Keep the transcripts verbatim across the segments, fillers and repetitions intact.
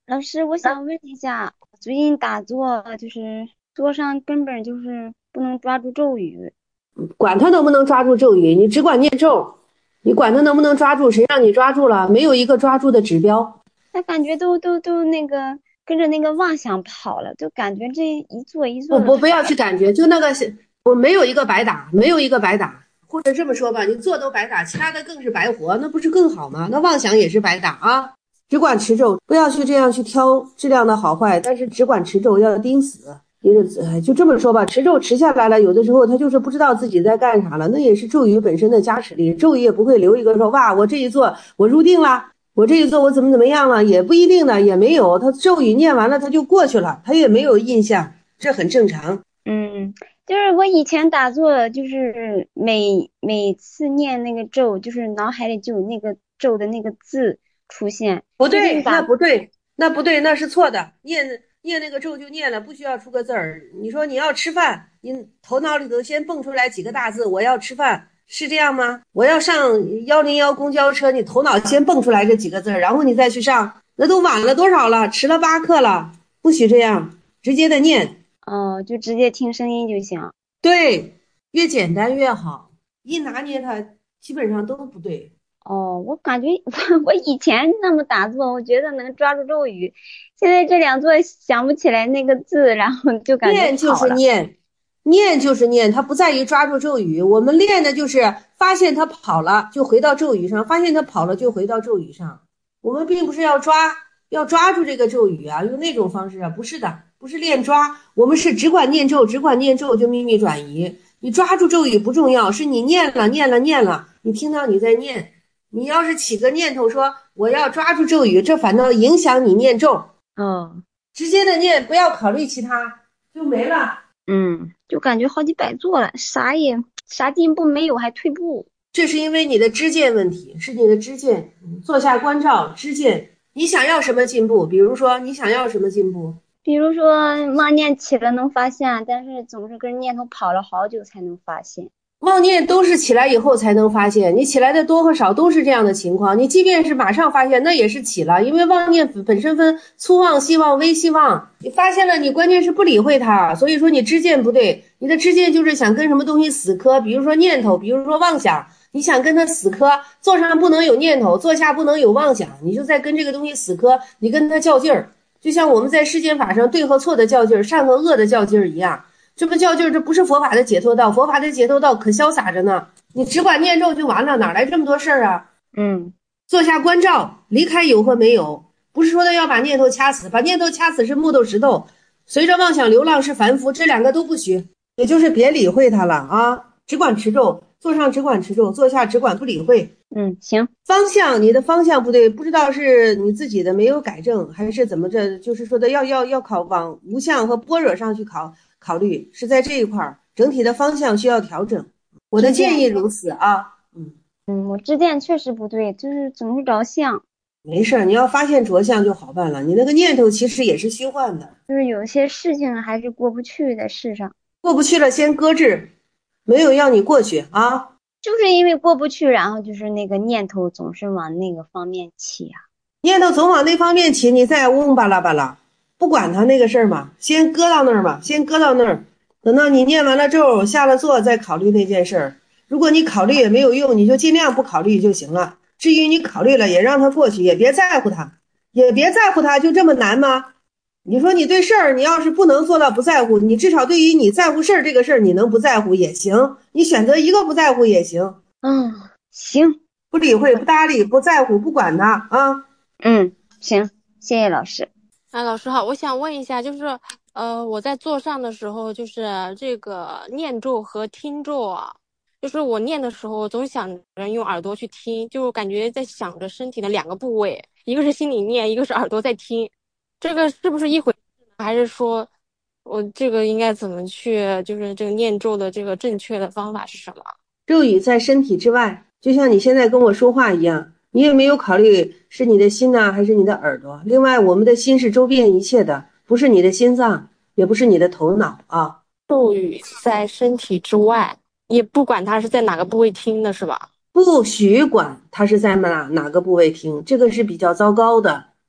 老师，我想问一下，最近打坐就是坐上根本就是不能抓住咒语， 管他能不能抓住咒语，你只管念咒，你管他能不能抓住，谁让你抓住了？没有一个抓住的指标。 他感觉都都都那个跟着那个妄想跑了，就感觉这一坐一坐的跑。 不不不要去感觉，就那个是，我没有一个白打，没有一个白打，或者这么说吧，你做都白打，其他的更是白活，那不是更好吗？那妄想也是白打啊，只管持咒，不要去这样去挑质量的好坏，但是只管持咒要盯死。就就这么说吧，持咒持下来了，有的时候他就是不知道自己在干啥了，那也是咒语本身的加持力，咒语也不会留一个说哇，我这一做我入定了，我这一做我怎么怎么样了，也不一定的，也没有，他咒语念完了他就过去了，他也没有印象，这很正常。 嗯，就是我以前打坐，就是每每次念那个咒，就是脑海里就有那个咒的那个字出现。最近不对，那打， 不对，那不对，那是错的。念念那个咒就念了，不需要出个字儿。你说你要吃饭，你头脑里头先蹦出来几个大字，我要吃饭，是这样吗？我要上幺零幺公交车，你头脑先蹦出来这几个字儿，然后你再去上，那都晚了多少了？迟了八刻了，不许这样，直接的念。 哦，就直接听声音就行。 对，越简单越好，一拿捏它基本上都不对。 哦，我感觉我我以前那么打坐，我觉得能抓住咒语，现在这两座想不起来那个字，然后就感觉念就跑了。 是念，念就是念，它不在于抓住咒语。我们练的就是发现它跑了，就回到咒语上；发现它跑了，就回到咒语上。我们并不是要抓，要抓住这个咒语啊，用那种方式啊，不是的，不是练抓。我们是只管念咒，只管念咒就秘密转移。你抓住咒语不重要，是你念了，念了，念了，你听到你在念。你要是起个念头说我要抓住咒语，这反倒影响你念咒。 哦， 直接的念，不要考虑其他，就没了。 嗯，就感觉好几百座了，啥也啥进步没有，还退步。 这是因为你的知见问题，是你的知见。坐下观照，知见，你想要什么进步？比如说，你想要什么进步？ 比如说妄念起了能发现，但是总是跟念头跑了好久才能发现。 妄念都是起来以后才能发现，你起来的多和少都是这样的情况。你即便是马上发现，那也是起了，因为妄念本身分粗妄、细妄、微细妄。你发现了，你关键是不理会它，所以说你知见不对。你的知见就是想跟什么东西死磕，比如说念头，比如说妄想，你想跟它死磕，坐上不能有念头，坐下不能有妄想，你就在跟这个东西死磕，你跟它较劲儿，就像我们在世间法上对和错的较劲儿，善和恶的较劲儿一样。这不较劲儿，这不是佛法的解脱道，佛法的解脱道可潇洒着呢。你只管念咒就完了，哪来这么多事儿啊？ 嗯， 坐下观照，离开有和没有，不是说的要把念头掐死，把念头掐死是木头石头，随着妄想流浪是凡夫，这两个都不许，也就是别理会它了啊，只管持咒，坐上只管持咒，坐下只管不理会。 嗯，行。 方向，你的方向不对，不知道是你自己的没有改正，还是怎么着？就是说的要要要考往无相和般若上去考考虑，是在这一块儿，整体的方向需要调整。我的支箭， 建议如此啊，嗯， 嗯，我支箭确实不对，就是总是着相， 没事儿，你要发现着相就好办了。你那个念头其实也是虚幻的， 就是有些事情还是过不去在世上， 过不去了先搁置，没有要你过去啊。 就是因为过不去，然后就是那个念头总是往那个方面起呀、 念头总往那方面起，你再嗡巴拉巴拉，不管他那个事儿嘛，先搁到那儿嘛，先搁到那儿，等到你念完了咒，下了座再考虑那件事儿。如果你考虑也没有用，你就尽量不考虑就行了。至于你考虑了，也让它过去，也别在乎它，也别在乎它，就这么难吗？你说你对事儿，你要是不能做到不在乎，你至少对于你在乎事儿这个事儿，你能不在乎也行，你选择一个不在乎也行， 嗯，行， 不理会、不搭理、不在乎、不管它啊。 嗯，行，谢谢老师。 啊，老师好，我想问一下，就是，呃，我在座上的时候，就是这个念咒和听咒啊，就是我念的时候总想着用耳朵去听，就感觉在想着身体的两个部位，一个是心里念，一个是耳朵在听，这个是不是一回事呢？还是说我这个应该怎么去，就是这个念咒的这个正确的方法是什么？ 咒语在身体之外，就像你现在跟我说话一样，你也没有考虑是你的心呢，还是你的耳朵。另外，我们的心是周遍一切的，不是你的心脏，也不是你的头脑啊。 咒语在身体之外，也不管它是在哪个部位听的，是吧？ 不许管它是在哪哪个部位听，这个是比较糟糕的。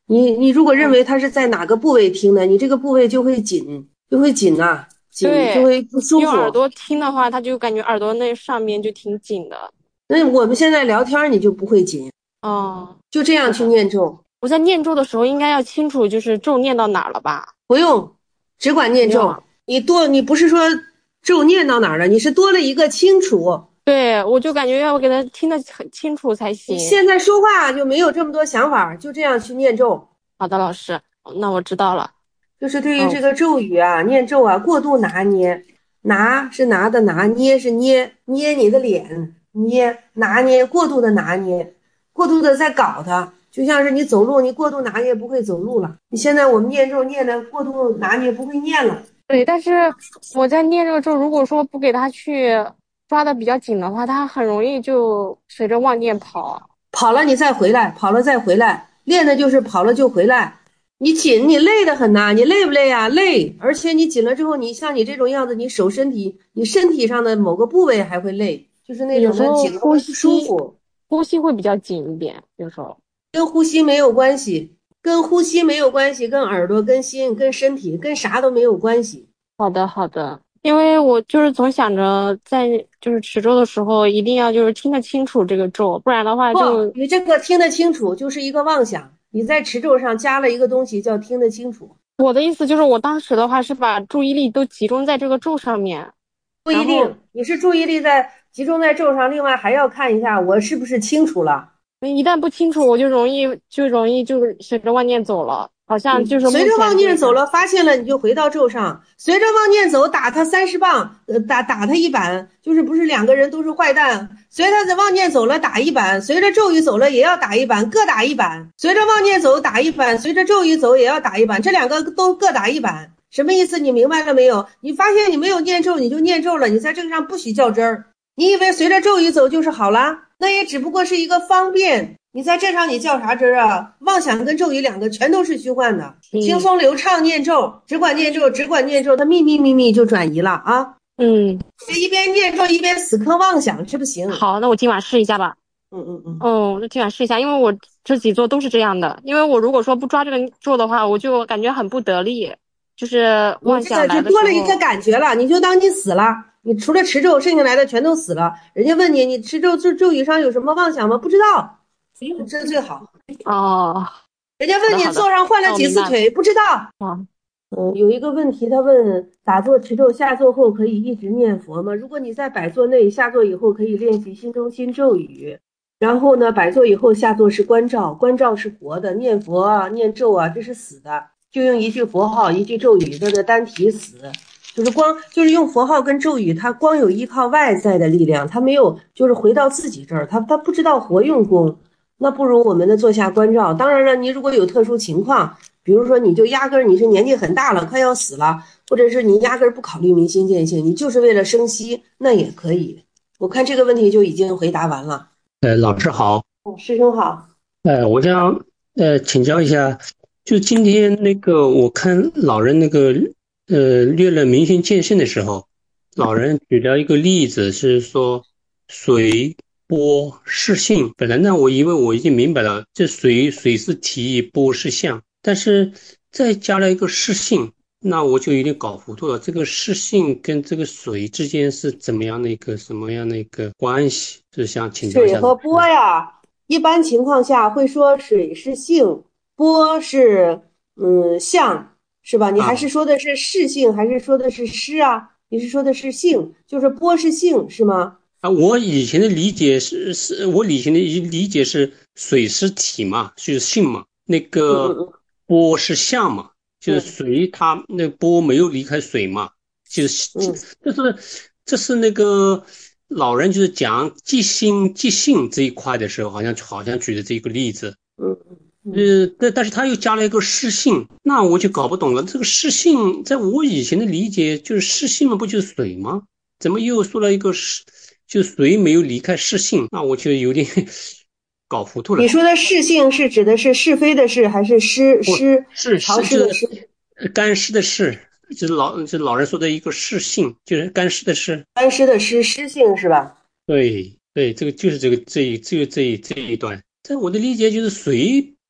你你如果认为它是在哪个部位听的，你这个部位就会紧，就会紧呐、紧就会不舒服。 用耳朵听的话，它就感觉耳朵那上面就挺紧的。 那我们现在聊天你就不会紧。 哦， 就这样去念咒。 我在念咒的时候应该要清楚，就是咒念到哪儿了吧？ 不用，只管念咒。你多，你不是说咒念到哪儿了，你是多了一个清楚。 对，我就感觉要给他听得很清楚才行。 你现在说话就没有这么多想法，就这样去念咒。 好的，老师，那我知道了。 就是对于这个咒语啊、嗯、念咒啊，过度拿捏，拿是拿的拿，捏是捏捏你的脸，捏拿捏过度的拿捏，过度的在搞它。就像是你走路，你过度拿捏不会走路了。你现在我们念咒念的过度拿捏不会念了。 对，但是我在念这个咒，如果说不给他去抓的比较紧的话，他很容易就随着妄念跑。 跑了你再回来，跑了再回来，练的就是跑了就回来。你紧，你累得很呐，你累不累啊？累，而且你紧了之后，你像你这种样子，你手身体，你身体上的某个部位还会累，就是那种的紧的不舒服， 呼吸会比较紧一点，有时候。 跟呼吸没有关系，跟呼吸没有关系，跟耳朵、跟心、跟身体、跟啥都没有关系。 好的，好的。因为我就是总想着在就是持咒的时候，一定要就是听得清楚这个咒，不然的话就你这个听得清楚就是一个妄想。你在持咒上加了一个东西叫听得清楚。 我的意思就是，我当时的话是把注意力都集中在这个咒上面。 不一定，你是注意力在集中在咒上，另外还要看一下我是不是清楚了。 一旦不清楚，我就容易就容易就是随着妄念走了，好像就是随着妄念走了，发现了你就回到咒上，随着妄念走，打他三十棒，呃，打打他一板，就是不是两个人都是坏蛋，随着他妄念走了打一板，随着咒语走了也要打一板，各打一板，随着妄念走打一板，随着咒语走也要打一板，这两个都各打一板，什么意思？你明白了没有？你发现你没有念咒，你就念咒了，你在这个上不许较真儿。你以为随着咒语走就是好啦？那也只不过是一个方便。你在这上你较啥真儿啊？妄想跟咒语两个全都是虚幻的， 嗯、 轻松流畅念咒，只管念咒，只管念咒，它秘密秘密就转移了啊。 嗯， 一边念咒一边死磕妄想，这不行。 好，那我今晚试一下吧。 嗯嗯嗯。 哦，那今晚试一下，因为我这几座都是这样的。因为我如果说不抓这个咒的话，我就感觉很不得力，就是妄想来的时候就多了一个感觉了，你就当你死了。你除了持咒，剩下来的全都死了。人家问你，你持咒咒咒语上有什么妄想吗？不知道，这最好。 哦， 人家问你坐上换了几次腿，不知道。 啊， 嗯，有一个问题，他问打坐持咒下坐后可以一直念佛吗？如果你在摆坐内，下坐以后可以练习心中心咒语。然后呢，摆坐以后下坐是观照，观照是活的，念佛啊、念咒啊，这是死的。就用一句佛号、一句咒语，它的单体死。就是光就是用佛号跟咒语，它光有依靠外在的力量，它没有就是回到自己这儿，它它不知道活用功。那不如我们的坐下观照。当然了，你如果有特殊情况，比如说你就压根儿你是年纪很大了，快要死了，或者是你压根儿不考虑明心见性，你就是为了生息，那也可以。我看这个问题就已经回答完了。 呃，老师好。 师兄好。 呃，我想呃请教一下，就今天那个我看老人那个。呃，略了明心见性的时候，老人举了一个例子，是说水波是性。本来呢，我以为我已经明白了，这水水是体，波是相，但是再加了一个是性，那我就有点搞糊涂了。这个是性跟这个水之间是怎么样的一个什么样的一个关系？是想请教一下。 水和波呀，一般情况下会说水是性，波是嗯相。是吧？你还是说的是事性，啊、还是说的是诗啊？你是说的是性，就是波是性，是吗？ 啊，我以前的理解是是，我以前的理解是水是体嘛，就是性嘛，那个波是相嘛，嗯、就是水它那波没有离开水嘛，就是这是这是那个老人就是讲即心即性这一块的时候，好像好像举的这个例子，嗯。呃，但但是他又加了一个是性，那我就搞不懂了。这个是性，在我以前的理解就是是性嘛，不就是水吗？怎么又说了一个是，就水没有离开是性？那我就有点搞糊涂了。 你说的是性是指的是是非的是，还是湿湿是潮湿的湿？ 干湿的湿，就是老就是老人说的一个是性，就是干湿的湿。 干湿的湿，湿性是吧？ 对对，这个就是这个这一这个这一这一段，在我的理解就是水。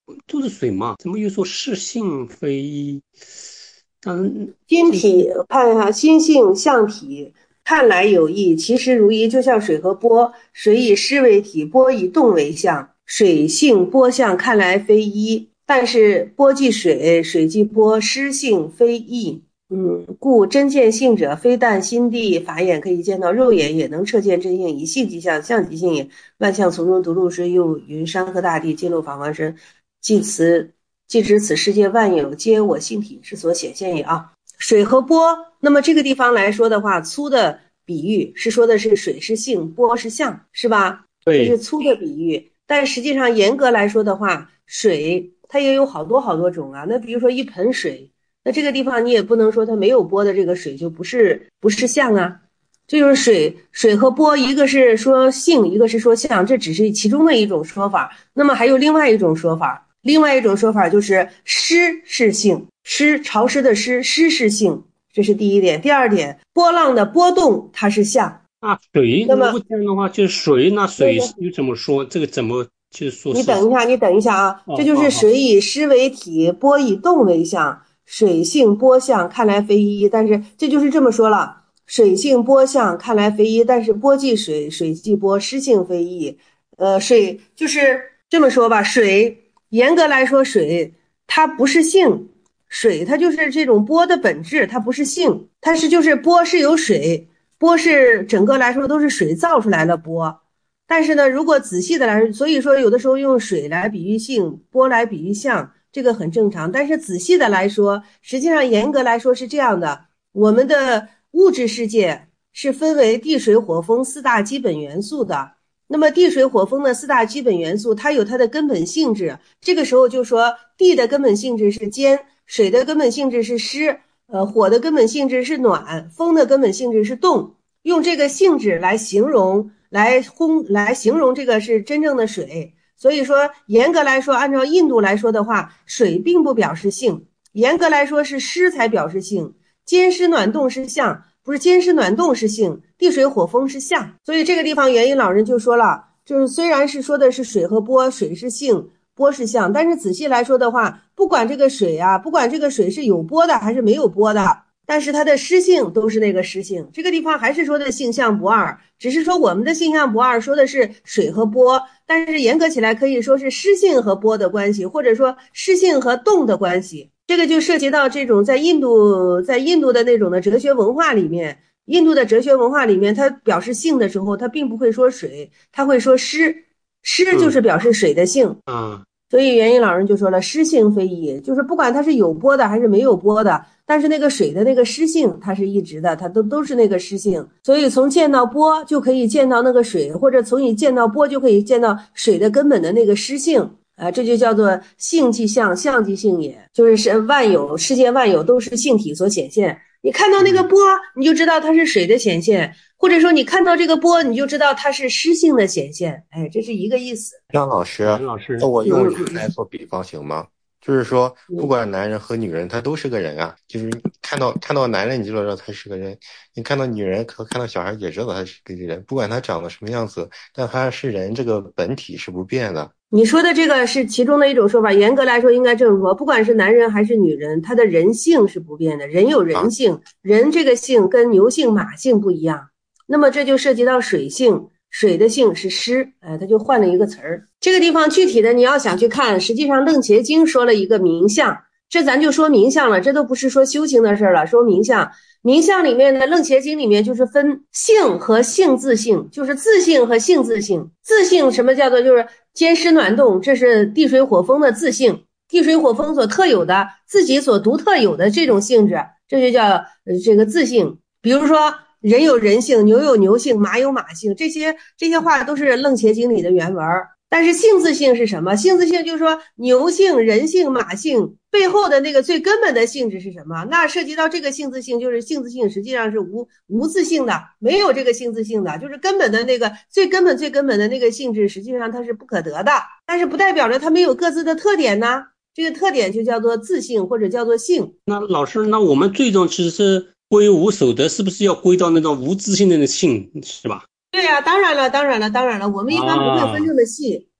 都是水嘛，怎么又说是性非一？但心体看一下，心性相体，看来有异，其实如一。就像水和波，水以湿为体，波以动为象，水性波相看来非一，但是波即水，水即波，湿性非异。嗯，故真见性者，非但心地法眼可以见到，肉眼也能彻见真性，以性即相，相即性也。万象从中独入之，又云山河大地，皆露法方身，即此即指此世界万有皆我性体之所显现也啊。水和波，那么这个地方来说的话，粗的比喻是说的是水是性，波是相，是吧？这是粗的比喻。但实际上严格来说的话，水它也有好多好多种啊。那比如说一盆水，那这个地方你也不能说它没有波的这个水就不是不是相啊。这就是水水和波，一个是说性，一个是说相，这只是其中的一种说法。那么还有另外一种说法，另外一种说法就是湿是性，湿潮湿的湿，湿是性，这是第一点。第二点，波浪的波动它是相。 啊，水， 那么如果这样的话，就是水，那水又怎么说？这个怎么就是说？ 你等一下，你等一下啊， 哦、 这就是水以湿为体，波以动为象，水性波相看来非一，但是这就是这么说了。水性波相看来非一，但是波即水，水即波，湿性非一。呃，水就是这么说吧，水严格来说，水它不是性，水它就是这种波的本质，它不是性，它是就是波是由水，波是整个来说都是水造出来的波。但是呢，如果仔细的来说，所以说有的时候用水来比喻性，波来比喻相，这个很正常。但是仔细的来说，实际上严格来说是这样的，我们的物质世界是分为地水火风四大基本元素的。那么地水火风的四大基本元素，它有它的根本性质。这个时候就说地的根本性质是坚，水的根本性质是湿，呃，火的根本性质是暖，风的根本性质是动。用这个性质来形容，来烘来形容这个是真正的水。所以说，严格来说，按照印度来说的话，水并不表示性，严格来说是湿才表示性。坚湿暖动是相，不是坚湿暖动是性，地水火风是相。所以这个地方元音老人就说了，就是虽然是说的是水和波，水是性，波是相，但是仔细来说的话，不管这个水啊，不管这个水是有波的还是没有波的，但是它的湿性都是那个湿性。这个地方还是说的性相不二，只是说我们的性相不二说的是水和波，但是严格起来可以说是湿性和波的关系，或者说湿性和动的关系。这个就涉及到这种在印度在印度的那种的哲学文化里面，印度的哲学文化里面，它表示性的时候，它并不会说水，它会说湿，湿就是表示水的性。 嗯， 所以元音老人就说了，湿性非一，就是不管它是有波的还是没有波的，但是那个水的那个湿性它是一直的，它都都是那个湿性。所以从见到波就可以见到那个水，或者从你见到波就可以见到水的根本的那个湿性。啊，这就叫做性即相，相即性也，就是是万有，世界万有都是性体所显现。你看到那个波，你就知道它是水的显现，或者说你看到这个波，你就知道它是湿性的显现。哎，这是一个意思。 张老师， 张老师， 那我用人来做比方行吗？就是说，不管男人和女人，他都是个人啊。就是看到看到男人，你就知道他是个人；你看到女人，可看到小孩也知道他是个人。不管他长得什么样子，但他是人，这个本体是不变的。 你说的这个是其中的一种说法，严格来说应该这么说，不管是男人还是女人，他的人性是不变的，人有人性，啊、人这个性跟牛性马性不一样。那么这就涉及到水性，水的性是湿，哎，他就换了一个词儿。这个地方具体的你要想去看，实际上楞伽经说了一个名相，这咱就说名相了，这都不是说修行的事了，说名相。名相里面的楞伽经里面就是分性和性自性，就是自性和性自性。自性什么叫做就是坚湿暖动，这是地水火风的自性，地水火风所特有的自己所独特有的这种性质，这就叫呃这个自性。比如说人有人性，牛有牛性，马有马性，这些这些话都是楞伽经里的原文。但是性自性是什么？性自性就是说牛性、人性、马性背后的那个最根本的性质是什么？那涉及到这个性自性，就是性自性实际上是无无自性的，没有这个性自性的，就是根本的那个最根本最根本的那个性质，实际上它是不可得的。但是不代表着它没有各自的特点呢，这个特点就叫做自性或者叫做性。 那老师，那我们最终其实是归无守德，是不是要归到那种无自性的那个性，是吧？ 对呀、啊，当然了，当然了，当然了，我们一般不会分这么细，啊、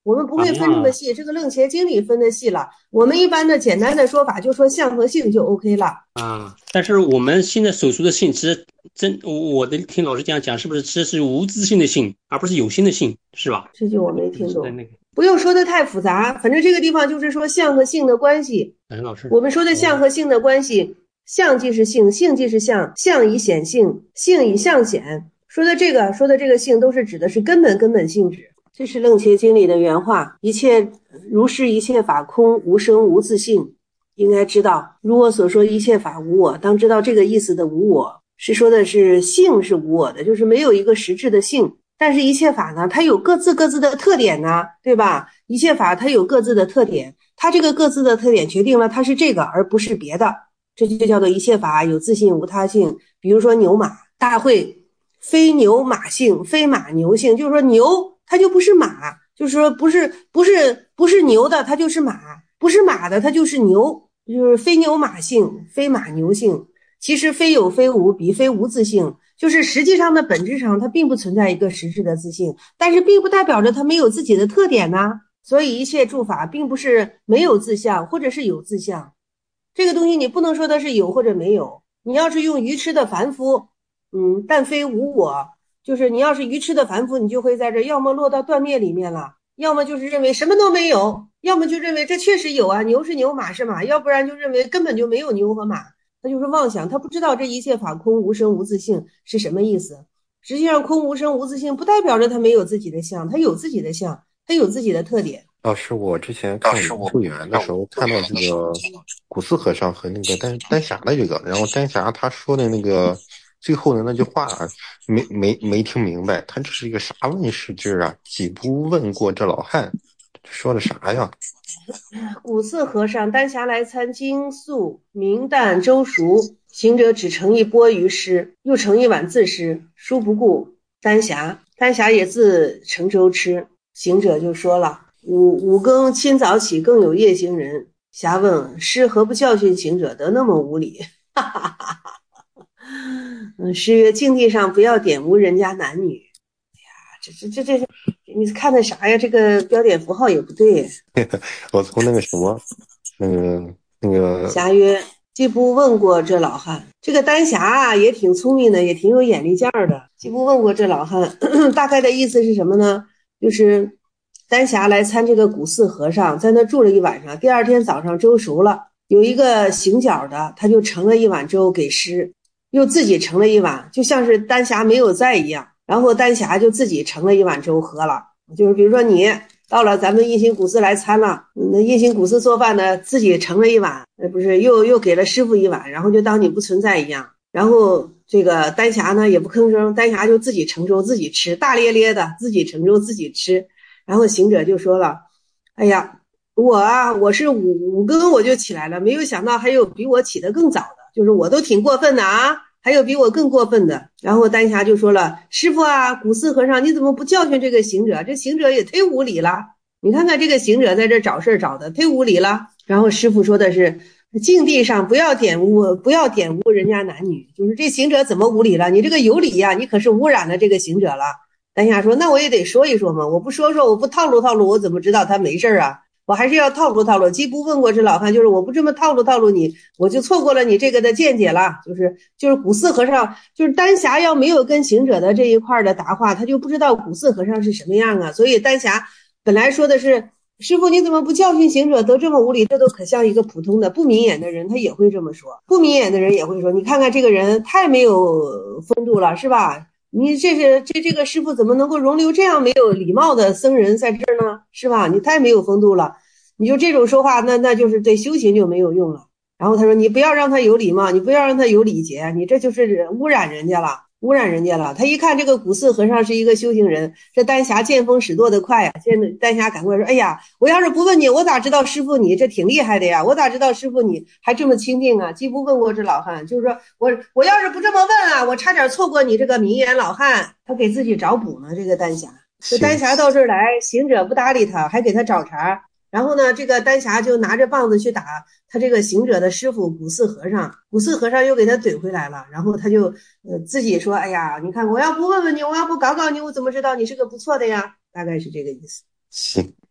我们不会分这么细，这个楞伽经里分的细了。我们一般的简单的说法就说相和性就 OK 了啊。但是我们现在所说的性，只真我的听老师这样讲，是不是这是无自性的性，而不是有心的性，是吧？ 这句我没听懂。那个、不用说的太复杂，反正这个地方就是说相和性的关系。 哎，老师， 我们说的相和性的关系，相即是性，性即是相，相以显性，性以相显。说的这个说的这个性都是指的是根本根本性质。这是楞伽经里的原话，一切如是一切法空，无生无自性。应该知道，如我所说一切法无我，当知道这个意思的无我是说的是性是无我的，就是没有一个实质的性。但是一切法呢，它有各自各自的特点呢，对吧？一切法它有各自的特点，它这个各自的特点决定了它是这个而不是别的，这就叫做一切法有自性无他性。比如说牛马大会，非牛马性，非马牛性，就是说牛它就不是马，就是说不是不是不是牛的它就是马，不是马的它就是牛，就是非牛马性，非马牛性。其实非有非无，彼非无自性，就是实际上的本质上它并不存在一个实质的自性，但是并不代表着它没有自己的特点呢。所以一切诸法并不是没有自相或者是有自相，这个东西你不能说它是有或者没有。你要是用愚痴的凡夫，嗯，但非无我，就是你要是愚痴的凡夫，你就会在这要么落到断灭里面了，要么就是认为什么都没有，要么就认为这确实有啊，牛是牛，马是马，要不然就认为根本就没有牛和马，他就是妄想，他不知道这一切法空无生无自性是什么意思。实际上空无生无自性不代表着他没有自己的相，他有自己的相，他有自己的特点。 老师，我之前看溯源的时候看到这个古寺和尚和那个丹丹霞的这个，然后丹霞他说的那个最后的那句话没没没听明白，他这是一个啥问世句啊？几不问过这老汉，说的啥呀？ 古寺和尚丹霞来参经宿，明旦粥熟，行者只盛一钵于师，又盛一碗自吃，殊不顾丹霞，丹霞也自盛粥吃。行者就说了，五五更清早起，更有夜行人。霞问师何不教训行者，得那么无礼？哈哈哈哈哈。师曰：境地上不要点污人家男女。哎呀，这这这这，你看的啥呀？这个标点符号也不对。 我从那个什么，那个那个。 霞曰：既不问过这老汉。这个丹霞啊，也挺聪明的，也挺有眼力劲儿的。既不问过这老汉，大概的意思是什么呢？就是丹霞来参这个古寺和尚，在那住了一晚上。第二天早上粥熟了，有一个行脚的，他就盛了一碗粥给师，又自己盛了一碗，就像是丹霞没有在一样。然后丹霞就自己盛了一碗粥喝了。就是比如说你到了咱们印行古寺来参了，那印行古寺做饭呢，自己盛了一碗，不是又又给了师傅一碗，然后就当你不存在一样。然后这个丹霞呢也不吭声，丹霞就自己盛粥自己吃，大咧咧的自己盛粥自己吃。然后行者就说了，哎呀，我啊我是五五更我就起来了，没有想到还有比我起得更早的，就是我都挺过分的啊，还有比我更过分的。然后丹霞就说了，师傅啊，古寺和尚你怎么不教训这个行者，这行者也忒无礼了，你看看这个行者在这找事找的忒无礼了。然后师傅说的是，境地上不要点污不要点污人家男女，就是这行者怎么无礼了，你这个有理呀、啊，你可是污染了这个行者了。丹霞说，那我也得说一说嘛，我不说说我不套路套路，我怎么知道他没事啊，我还是要套路套路。既不问过这老汉，就是我不这么套路套路你，我就错过了你这个的见解了。就是就是古寺和尚，就是丹霞要没有跟行者的这一块的答话，他就不知道古寺和尚是什么样啊。所以丹霞本来说的是，师傅你怎么不教训行者，得这么无礼，这都可像一个普通的不明眼的人他也会这么说，不明眼的人也会说，你看看这个人太没有风度了，是吧？你这是这这个师傅怎么能够容留这样没有礼貌的僧人在这儿呢？是吧？你太没有风度了，你就这种说话，那那就是对修行就没有用了。然后他说，你不要让他有礼貌，你不要让他有礼节，你这就是污染人家了，污染人家了。他一看这个古寺和尚是一个修行人，这丹霞见风使舵的快呀、啊，见丹霞赶快说，哎呀，我要是不问你，我咋知道师傅你这挺厉害的呀？我咋知道师傅你还这么清净啊？既不问过这老汉，就是说我我要是不这么问啊，我差点错过你这个明眼老汉。他给自己找补呢，这个丹霞。这丹霞到这儿来，行者不搭理他，还给他找茬。然后呢，这个丹霞就拿着棒子去打他这个行者的师傅古寺和尚，古寺和尚又给他怼回来了。然后他就呃自己说，哎呀，你看我要不问问你，我要不搞搞你，我怎么知道你是个不错的呀？大概是这个意思。 行，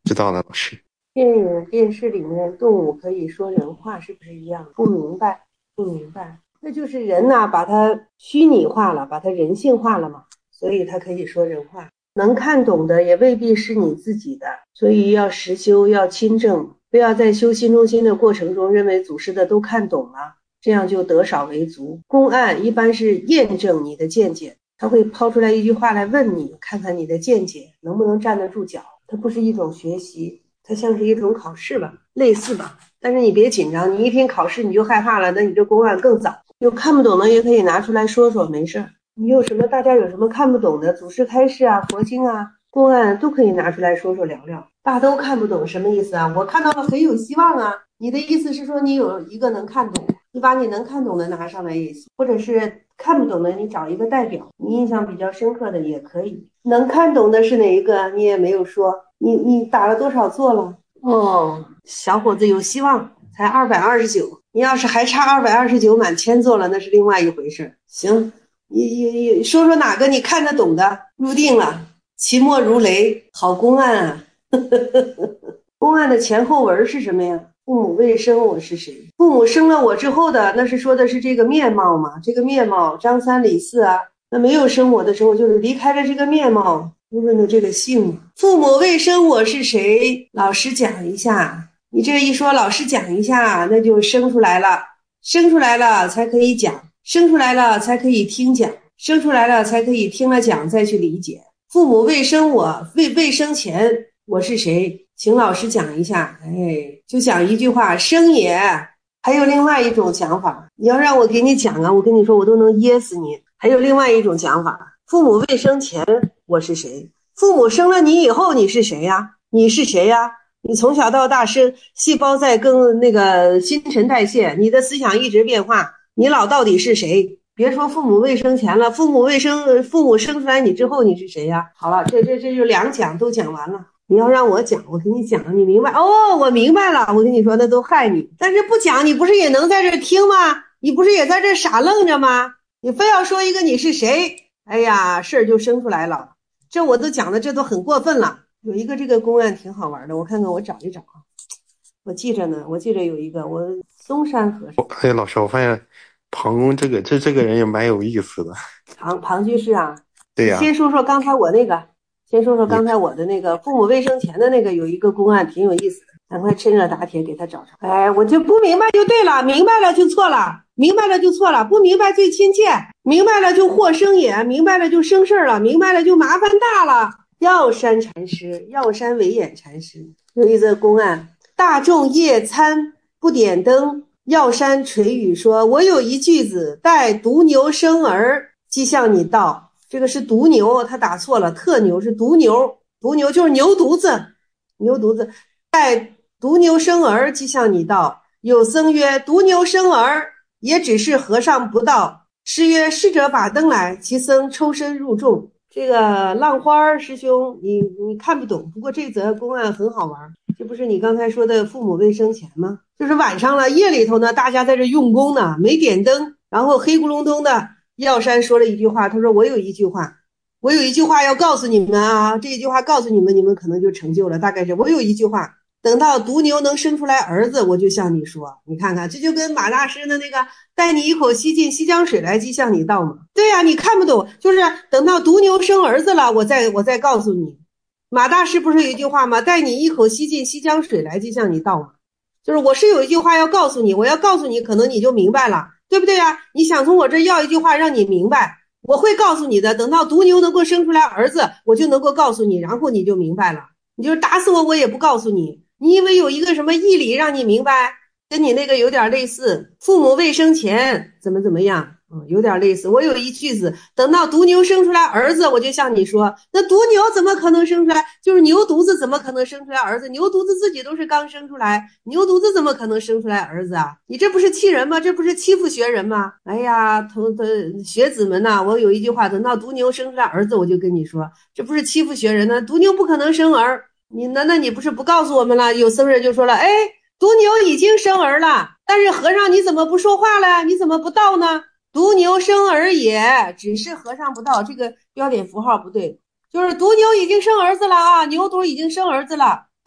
知道了，老师。 电影、电视里面动物可以说人话，是不是一样？不明白，不明白，那就是人呐、把它虚拟化了，把它人性化了嘛，所以它可以说人话。能看懂的也未必是你自己的，所以要实修，要亲证，不要在修心中心的过程中认为祖师的都看懂了，这样就得少为足。公案一般是验证你的见解，他会抛出来一句话来问你，看看你的见解能不能站得住脚。它不是一种学习，它像是一种考试吧，类似吧。但是你别紧张，你一听考试你就害怕了，那你这公案更早。有看不懂的也可以拿出来说说，没事。你有什么大家有什么看不懂的，祖师开示啊、佛经啊、公案都可以拿出来说说聊聊。大都看不懂什么意思啊？我看到了很有希望啊。你的意思是说你有一个能看懂，你把你能看懂的拿上来也行，或者是看不懂的你找一个代表，你印象比较深刻的也可以。能看懂的是哪一个你也没有说，你你打了多少座了？哦，小伙子有希望，才二百二十九，你要是还差二百二十九满千座了，那是另外一回事。行，你你你说说哪个你看得懂的，入定了，期末如雷，好公案啊。公案的前后文是什么呀？父母未生我是谁？父母生了我之后的，那是说的是这个面貌嘛？这个面貌张三李四啊，那没有生我的时候就是离开了这个面貌，问的这个姓。父母未生我是谁？老师讲一下，你这一说老师讲一下，那就生出来了，生出来了才可以讲，生出来了才可以听讲，生出来了才可以听了讲再去理解。父母未生我，未未生前我是谁？请老师讲一下。哎，就讲一句话，生也。还有另外一种讲法，你要让我给你讲啊，我跟你说我都能噎死你。还有另外一种讲法，父母未生前我是谁？父母生了你以后你是谁呀？你是谁呀？你从小到大生细胞在跟那个新陈代谢，你的思想一直变化，你老到底是谁？别说父母未生前了，父母未生父母生出来你之后你是谁呀？好了，这这这就两讲都讲完了。你要让我讲，我给你讲，你明白？哦，我明白了。我跟你说，那都害你。但是不讲，你不是也能在这听吗？你不是也在这傻愣着吗？你非要说一个你是谁，哎呀，事儿就生出来了。这我都讲的，这都很过分了。有一个这个公案挺好玩的，我看看我找一找啊。我记着呢，我记着有一个，我嵩山和尚。 哎，老师，我发现庞公这个这这个人也蛮有意思的。 庞庞居士啊， 对呀、啊。 先说说刚才我那个。先说说刚才我的那个父母未生前的那个有一个公案挺有意思的，赶快趁热打铁给他找找。哎，我就不明白就对了，明白了就错了，明白了就错了，不明白最亲切，明白了就祸生也，明白了就生事了，明白了就麻烦大了。药山禅师，药山惟演禅师有一则公案，大众夜餐不点灯，药山垂语说：“我有一句子，待独牛生儿，即向你道。”这个是独牛，他打错了，特牛是独牛，独牛就是牛犊子，牛犊子。待独牛生儿，即向你道。有僧曰：独牛生儿，也只是和尚不到。师曰：逝者把灯来。其僧抽身入众。这个浪花师兄，你你看不懂，不过这则公案很好玩。这不是你刚才说的父母未生前吗？就是晚上了，夜里头呢，大家在这用功呢，没点灯，然后黑咕隆咚的。药山说了一句话，他说我有一句话，我有一句话要告诉你们啊，这一句话告诉你们，你们可能就成就了。大概是我有一句话，等到独牛能生出来儿子，我就向你说。你看看，这就跟马大师的那个带你一口吸进西江水来，即向你道嘛。对呀、啊，你看不懂，就是等到独牛生儿子了，我再我再告诉你。马大师不是有一句话吗？带你一口吸进西江水来，即向你道嘛。就是我是有一句话要告诉你，我要告诉你，可能你就明白了。对不对呀、啊？你想从我这要一句话让你明白，我会告诉你的。等到独牛能够生出来儿子，我就能够告诉你，然后你就明白了。你就是打死我，我也不告诉你。你以为有一个什么义理让你明白，跟你那个有点类似。父母未生前怎么怎么样，嗯，有点类似。我有一句子，等到独牛生出来儿子，我就向你说，那独牛怎么可能生出来？就是牛犊子怎么可能生出来儿子？牛犊子自己都是刚生出来，牛犊子怎么可能生出来儿子啊？你这不是气人吗？这不是欺负学人吗？哎呀，同的学子们呐、啊，我有一句话，等到独牛生出来儿子，我就跟你说，这不是欺负学人呢？独牛不可能生儿，你难道你不是不告诉我们了？有僧人就说了，哎，独牛已经生儿了，但是和尚你怎么不说话了？你怎么不道呢？独牛生儿也，只是和尚不到，这个标点符号不对，就是独牛已经生儿子了啊，牛犊已经生儿子了，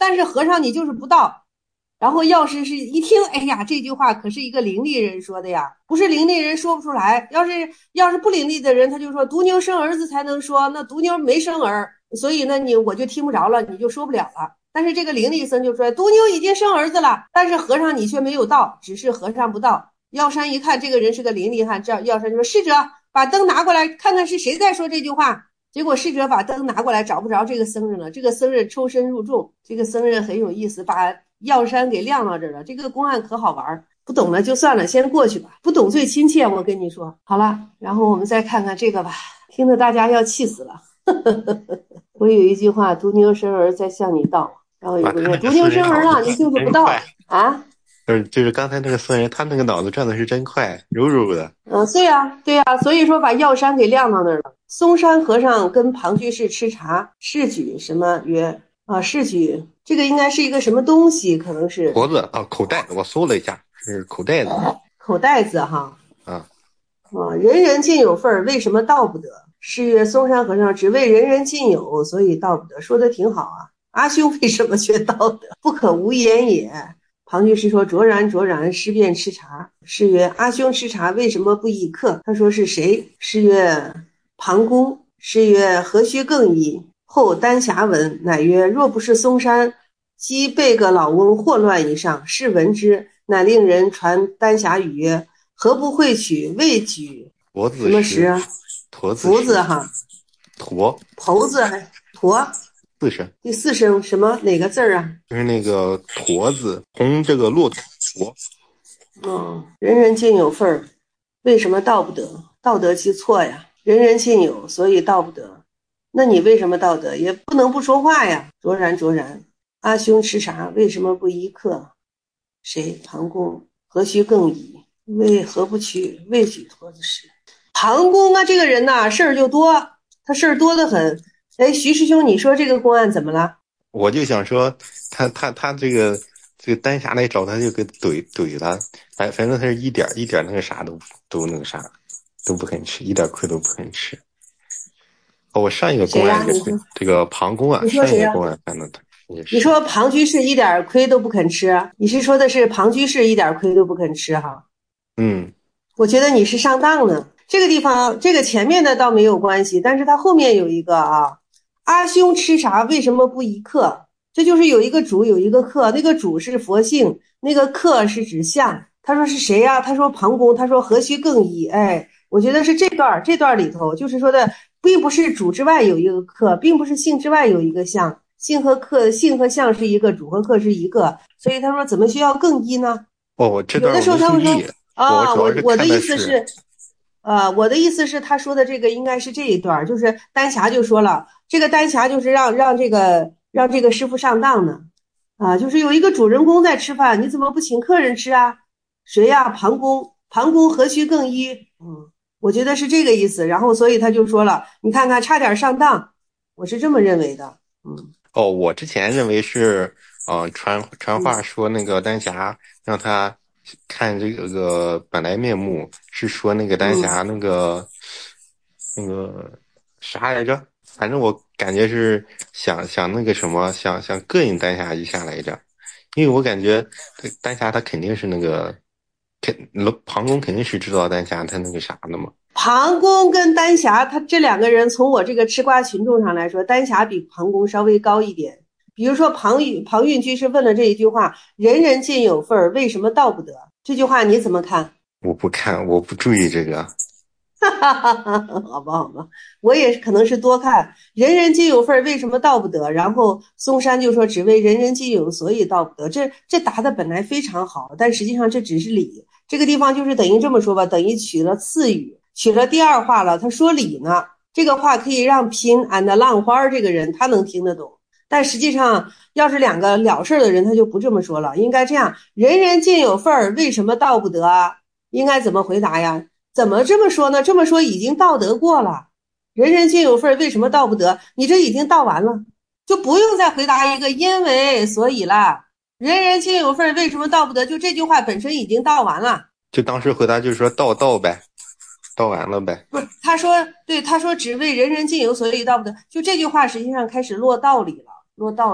但是和尚你就是不到。然后药师是一听，哎呀，这句话可是一个伶俐人说的呀，不是伶俐人说不出来。要是要是不伶俐的人，他就说独牛生儿子才能说，那独牛没生儿，所以呢你我就听不着了，你就说不了了。但是这个伶俐僧就说独牛已经生儿子了，但是和尚你却没有到，只是和尚不到。药山一看这个人是个伶俐汉，这药山就说侍者把灯拿过来看看是谁在说这句话。结果侍者把灯拿过来找不着这个僧人了，这个僧人抽身入众，这个僧人很有意思，把药山给晾到这儿了。这个公案可好玩，不懂了就算了，先过去吧，不懂最亲切，我跟你说。好了，然后我们再看看这个吧，听得大家要气死了。我有一句话，独牛生儿在向你道，然后有个人说独牛生儿了，你就是不到啊。 就是就是刚才那个僧人，他那个脑子转的是真快，柔柔的。 嗯，对呀、啊，对呀、啊，所以说把药山给晾到那儿了。嵩山和尚跟庞居士吃茶，试举什么曰啊？试举这个应该是一个什么东西？可能是脖子啊，口袋。我搜了一下，是口袋子。 口袋子哈。 啊啊，人人尽有份儿，为什么道不得？是曰嵩山和尚只为人人尽有，所以道不得。说的挺好啊。阿兄为什么却道得？不可无言也。庞居士说卓然卓然，师便吃茶。是曰阿兄吃茶为什么不以客？他说是谁？是曰庞公。是曰何须更矣？后丹霞闻，乃曰若不是嵩山，即被个老翁祸乱以上，是闻之，乃令人传丹霞语曰何不会取未举驼子什么石啊？ 驼子福字哈， 驼头字驼四声， 第四声什么哪个字儿啊？ 就是那个驼字，从这个骆驼驼。 嗯，人人尽有份儿，为什么道不得？道德即错呀，人人尽有，所以道不得。那你为什么道德？也不能不说话呀。卓然卓然，阿兄吃茶为什么不依客？谁？庞公。何须更矣？为何不取未举驼子石？庞公啊，这个人呐，事儿就多，他事儿多得很。哎，徐师兄，你说这个公案怎么了？ 我就想说，他他他这个这个丹霞来找他就给怼怼了，反反正他是一点一点那个啥都都那个啥都不肯吃，一点亏都不肯吃。哦，我上一个公案也是、啊、这个庞公啊，上一个公案看到他也是。 你说庞居士一点亏都不肯吃，你是说的是庞居士一点亏都不肯吃哈？ 嗯， 我觉得你是上当呢。这个地方这个前面的倒没有关系，但是它后面有一个啊。阿兄吃茶为什么不一客？这就是有一个主有一个客，那个主是佛性，那个客是指相。他说是谁呀、啊？他说庞公，他说何须更矣。哎，我觉得是这段这段里头就是说的，并不是主之外有一个客，并不是性之外有一个相，性和客性和相是一个，主和客是一个，所以他说怎么需要更一呢？ 哦，我这段有的时候他会说啊，我我的意思是。呃，我的意思是，他说的这个应该是这一段，就是丹霞就说了，这个丹霞就是让让这个让这个师傅上当呢，啊，就是有一个主人公在吃饭，你怎么不请客人吃啊？谁呀、啊？庞公，庞公何须更衣？嗯，我觉得是这个意思。然后，所以他就说了，你看看，差点上当，我是这么认为的。嗯， 哦，我之前认为是，呃，传传话说那个丹霞让他。看这个个本来面目是说那个丹霞那个、嗯、那个啥来着？反正我感觉是想想那个什么，想想膈应丹霞一下来着，因为我感觉丹霞他肯定是那个，肯庞公肯定是知道丹霞他那个啥的嘛。 庞公跟丹霞他这两个人，从我这个吃瓜群众上来说，丹霞比庞公稍微高一点。比如说庞运庞运居士问了这一句话，人人尽有份儿，为什么道不得？这句话你怎么看？ 我不看，我不注意这个。 好吧好吧，我也可能是多看。人人尽有份儿，为什么道不得？然后嵩山就说只为人人尽有，所以道不得。这这答的本来非常好，但实际上这只是理。这个地方就是等于这么说吧，等于取了次语，取了第二话了。他说理呢，这个话可以让拼 and 浪花这个人他能听得懂。但实际上要是两个了事的人他就不这么说了，应该这样，人人尽有份儿，为什么道不得啊？应该怎么回答呀？怎么这么说呢？这么说已经道得过了，人人尽有份儿，为什么道不得？你这已经道完了，就不用再回答一个因为所以啦。人人尽有份儿，为什么道不得？就这句话本身已经道完了。 就当时回答就是说道道呗，道完了呗。 不是，他说对，他说只为人人尽有，所以道不得。就这句话实际上开始落道理了。落道理了，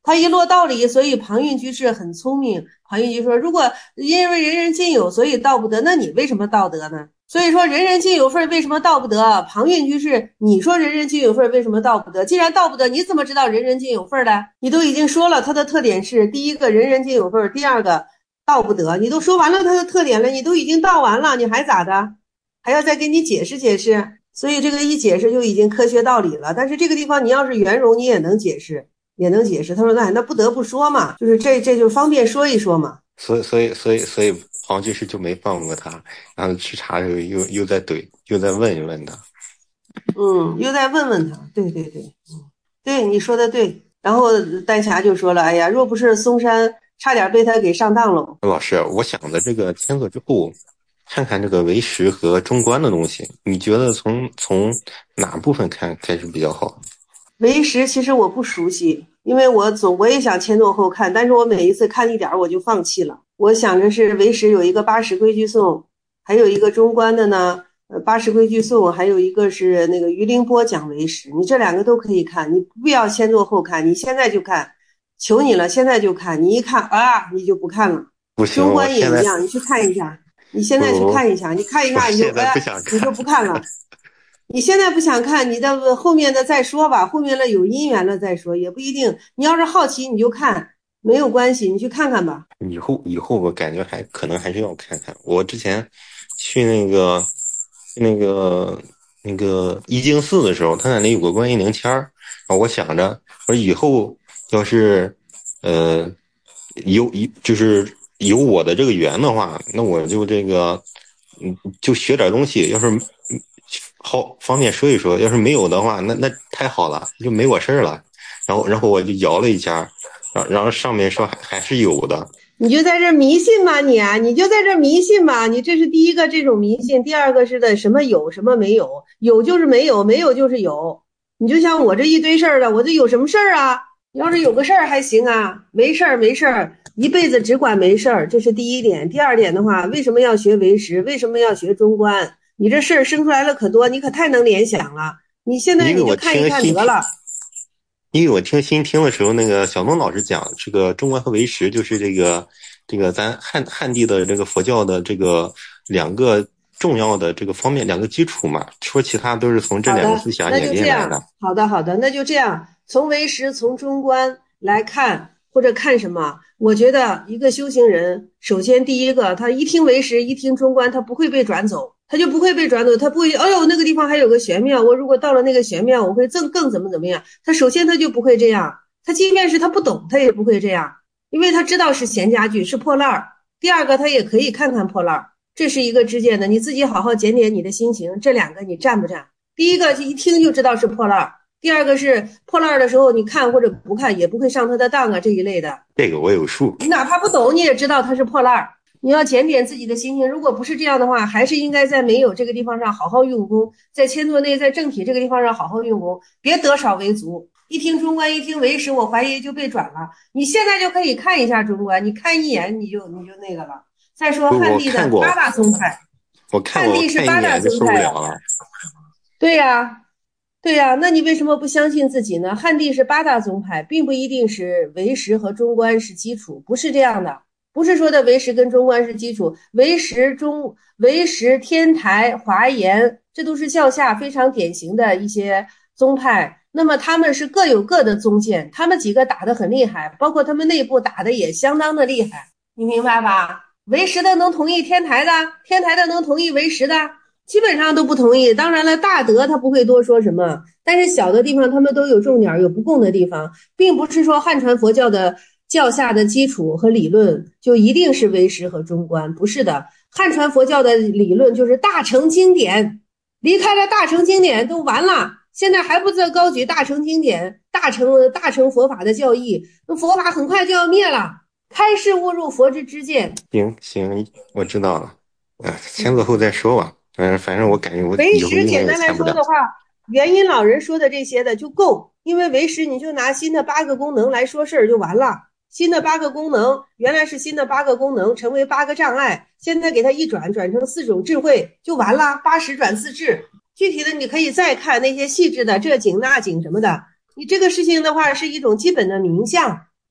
他一落道理，所以庞蕴居士很聪明。庞蕴居说，如果因为人人尽有，所以道不得，那你为什么道德呢？所以说人人尽有份，为什么道不得？庞蕴居士，你说人人尽有份，为什么道不得？既然道不得，你怎么知道人人尽有份的？你都已经说了，它的特点是第一个人人尽有份，第二个道不得。你都说完了它的特点了，你都已经道完了，你还咋的？还要再给你解释解释？所以这个一解释就已经科学道理了。但是这个地方你要是圆融，你也能解释。也能解释，他说那那不得不说嘛，就是这这就方便说一说嘛。 所以所以所以所以庞居士就没放过他，然后吃茶的时候又又在怼，又在问一问他， 嗯，又在问问他，对对对，嗯，对你说的对。然后丹霞就说了，哎呀，若不是嵩山，差点被他给上当了。 老师，我想的这个天作之后，看看这个唯识和中观的东西，你觉得从从哪部分看开始比较好？ 唯识其实我不熟悉，因为我总我也想前左后看，但是我每一次看一点我就放弃了。我想着是唯识有一个八十规矩颂，还有一个中观的呢，呃八十规矩颂，还有一个是那个于凌波讲唯识，你这两个都可以看，你不要先左后看，你现在就看，求你了，现在就看，你一看啊你就不看了。 不行， 中观也一样，你去看一下，你现在去看一下，你看一下你就哎你就不看了。你现在不想看，你的后面的再说吧，后面的有因缘了再说，也不一定。你要是好奇你就看，没有关系，你去看看吧。 以后以后我感觉还可能还是要看看。我之前去那个那个那个一经寺的时候，他那里有个观音灵签儿，我想着我以后要是呃有一就是有我的这个缘的话，那我就这个嗯就学点东西，要是好方便说一说，要是没有的话，那那太好了，就没我事儿了。然后然后我就摇了一下，然后然后上面说还还是有的。 你就在这迷信嘛你啊，你就在这迷信嘛，你这是第一个这种迷信，第二个是的什么有什么没有，有就是没有，没有就是有。你就像我这一堆事儿了，我这有什么事儿啊？你要是有个事儿还行啊，没事儿没事儿，一辈子只管没事儿，这是第一点。第二点的话，为什么要学唯识？为什么要学中观？你这事儿生出来了可多，你可太能联想了。你现在你就看一看得了。 因为我听新听的时候，那个小东老师讲，这个中观和唯识就是这个这个咱汉汉地的这个佛教的这个两个重要的这个方面，两个基础嘛。说其他都是从这两个思想演变来的。 好的，好的，那就这样，从唯识从中观来看，或者看什么？我觉得一个修行人，首先第一个，他一听唯识，一听中观，他不会被转走。他就不会被转走，他不会，哎呦，那个地方还有个玄妙，我如果到了那个玄妙，我会更更怎么怎么样。他首先他就不会这样，他即便是他不懂，他也不会这样，因为他知道是闲家具，是破烂儿。第二个，他也可以看看破烂儿，这是一个之间的，你自己好好检点你的心情，这两个你占不占？第一个一听就知道是破烂儿，第二个是破烂儿的时候，你看或者不看也不会上他的当啊这一类的。 这个我有数， 你哪怕不懂，你也知道它是破烂儿。你要检点自己的心情，如果不是这样的话，还是应该在没有这个地方上好好用功，在千座内，在正体这个地方上好好用功，别得少为足。一听中观，一听唯识，我怀疑就被转了。你现在就可以看一下中观，你看一眼你就你就那个了。再说汉地的八大宗派， 我看过， 汉地是八大宗派啊。对呀、啊，对呀、啊，那你为什么不相信自己呢？汉地是八大宗派，并不一定是唯识和中观是基础，不是这样的。不是说的唯识跟中观是基础，唯识中唯识天台华严，这都是教下非常典型的一些宗派。那么他们是各有各的宗见，他们几个打得很厉害，包括他们内部打得也相当的厉害，你明白吧？唯识的能同意天台的，天台的能同意唯识的，基本上都不同意。当然了，大德他不会多说什么，但是小的地方他们都有重点，有不共的地方，并不是说汉传佛教的教下的基础和理论就一定是唯识和中观，不是的。汉传佛教的理论就是大乘经典，离开了大乘经典都完了，现在还不在高举大乘经典，大乘大乘佛法的教义，那佛法很快就要灭了。开示误入佛之知见。 行行，我知道了，啊，前左后再说吧。嗯，反正我感觉我唯识简单来说的话，元音老人说的这些的就够，因为唯识你就拿新的八个功能来说事儿就完了。新的八个功能原来是新的八个功能，成为八个障碍，现在给它一转，转成四种智慧就完了。八十转四智，具体的你可以再看那些细致的这景那景什么的。你这个事情的话是一种基本的名相，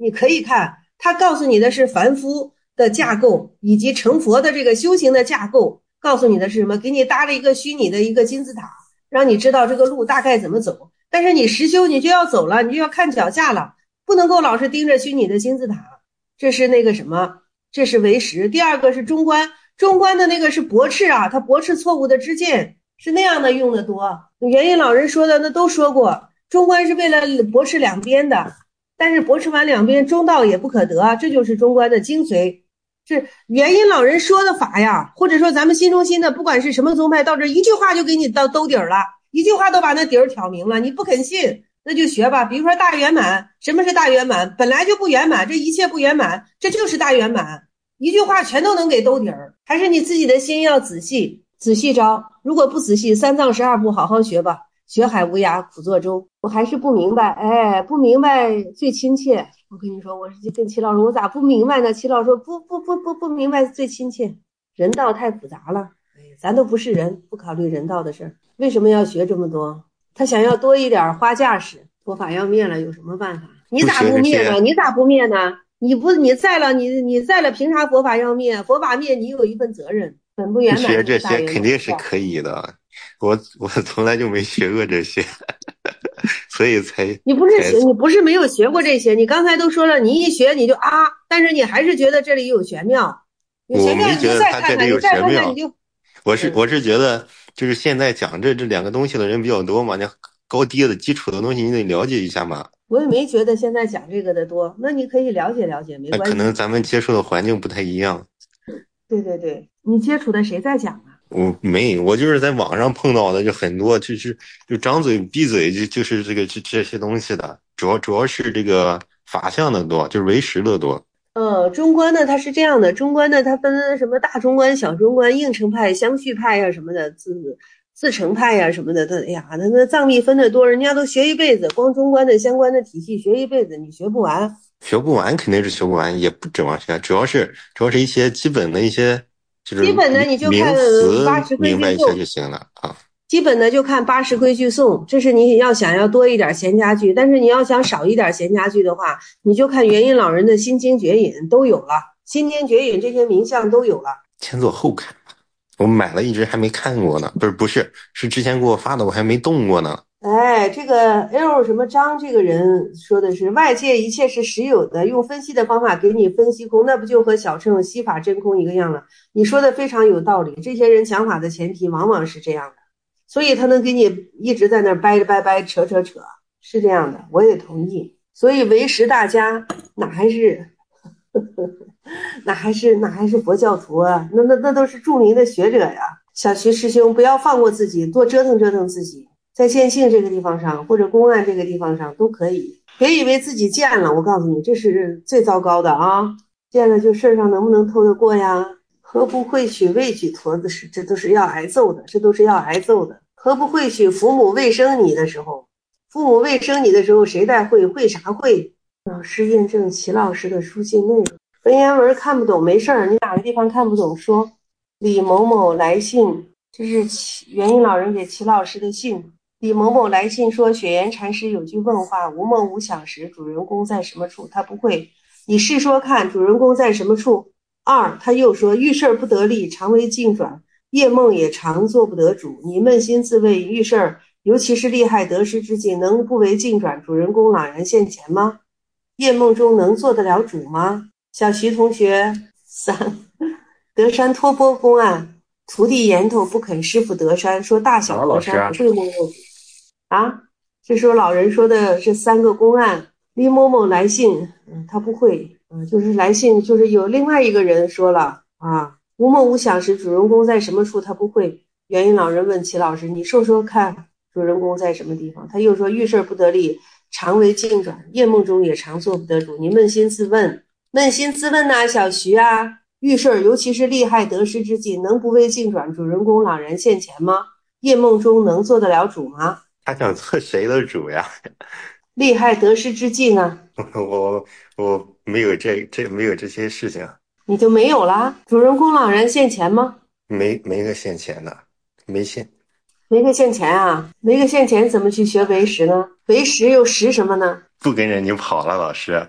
你可以看，他告诉你的是凡夫的架构以及成佛的这个修行的架构，告诉你的是什么？给你搭了一个虚拟的一个金字塔，让你知道这个路大概怎么走。但是你实修你就要走了，你就要看脚下了，不能够老是盯着虚拟的金字塔。这是那个什么，这是唯识。第二个是中观，中观的那个是驳斥啊，他驳斥错误的知见，是那样的用的多。元音老人说的那都说过，中观是为了驳斥两边的，但是驳斥完两边中道也不可得，这就是中观的精髓。是元音老人说的法呀，或者说咱们心中心的不管是什么宗派，到这一句话就给你到兜底儿了，一句话都把那底儿挑明了，你不肯信那就学吧。比如说大圆满，什么是大圆满？本来就不圆满，这一切不圆满，这就是大圆满，一句话全都能给兜底儿。还是你自己的心要仔细仔细招，如果不仔细，三藏十二部好好学吧，学海无涯苦作舟。我还是不明白，哎，不明白最亲切。我跟你说，我是跟齐老师，我咋不明白呢？齐老师说不不不不不明白最亲切，人道太复杂了，哎，咱都不是人，不考虑人道的事儿，为什么要学这么多？他想要多一点花架势，佛法要灭了，有什么办法？你咋不灭呢？你咋不灭呢？你不你在了，你你在了，凭啥佛法要灭？佛法灭，你有一份责任。本不圆满， 学这些肯定是可以的。我我从来就没学过这些，所以才你不是学，你不是没有学过这些。你刚才都说了，你一学你就啊，但是你还是觉得这里有玄妙。有玄妙， 我没觉得他这里有玄妙。 就我是我是觉得，就是现在讲这这两个东西的人比较多嘛，那高低的基础的东西你得了解一下嘛。 我也没觉得现在讲这个的多，那你可以了解了解，没关系。 可能咱们接触的环境不太一样。 对对对，你接触的谁在讲啊？ 我没，我就是在网上碰到的，就很多，就是就张嘴闭嘴就就是这个这这些东西的，主要主要是这个法相的多，就是唯识的多。 嗯，中观呢，它是这样的，中观呢，它分什么大中观、小中观、应成派、相续派呀、啊、什么的，自自成派呀、啊、什么的，它哎呀，那那藏密分的多，人家都学一辈子，光中观的相关的体系学一辈子，你学不完。 学不完肯定是学不完，也不指望学，主要是主要是一些基本的一些就是基本的你就看八十规矩明白一下就行了啊。 基本的就看八十规矩颂，这是你要想要多一点闲家具，但是你要想少一点闲家具的话，你就看元音老人的心经绝引都有了，心经绝引这些名相都有了。 先做后看，我买了一直还没看过呢，不是不是是之前给我发的，我还没动过呢。 哎，这个 L 什么张这个人说的是外界一切是实有的，用分析的方法给你分析空，那不就和小乘西法真空一个样了？你说的非常有道理，这些人讲法的前提往往是这样的，所以他能给你一直在那儿掰着掰掰扯扯扯，是这样的，我也同意。所以唯识大家哪还是呵呵哪还是哪还是佛教徒啊？那那那都是著名的学者呀！小徐师兄，不要放过自己，多折腾折腾自己。在见性这个地方上，或者公案这个地方上都可以，别以为自己见了，我告诉你，这是最糟糕的啊！见了就事上能不能透得过呀？何不会取未举驼子时，这都是要挨揍的，这都是要挨揍的。何不会取父母未生你的时候，父母未生你的时候，谁在会会啥会？老师验证齐老师的书信内容，文言文看不懂没事儿，你哪个地方看不懂说。李某某来信，这是元音老人给齐老师的信。李某某来信说，雪岩禅师有句问话，无梦无想时，主人公在什么处？他不会。你试说看，主人公在什么处？二，他又说，遇事不得力，常为境转，夜梦也常做不得主。你扪心自问，遇事尤其是利害得失之境，能不为境转，主人公朗然现前吗？夜梦中能做得了主吗？小徐同学，三，德山托钵公案，徒弟岩头不肯师傅德山，说大小德山不会梦入主。啊，这时候老人说的是三个公案，李某某来信，嗯，他不会，嗯，就是来信，就是有另外一个人说了啊，无梦无想时，主人公在什么处？他不会。元音老人问齐老师，你说说看，主人公在什么地方？他又说，遇事不得力，常为境转，夜梦中也常做不得主。你扪心自问，扪心自问呐、啊，小徐啊，遇事尤其是利害得失之际，能不为境转，主人公朗然现前吗？夜梦中能做得了主吗？ 他想做谁的主呀？ 利害得失之际呢？ 我我没有这这没有这些事情。 你就没有啦？主人公朗然现前吗？ 没没个现前的，没现。 没个现前啊？没个现前怎么去学唯识呢？唯识又识什么呢？ 不跟着你跑了，老师。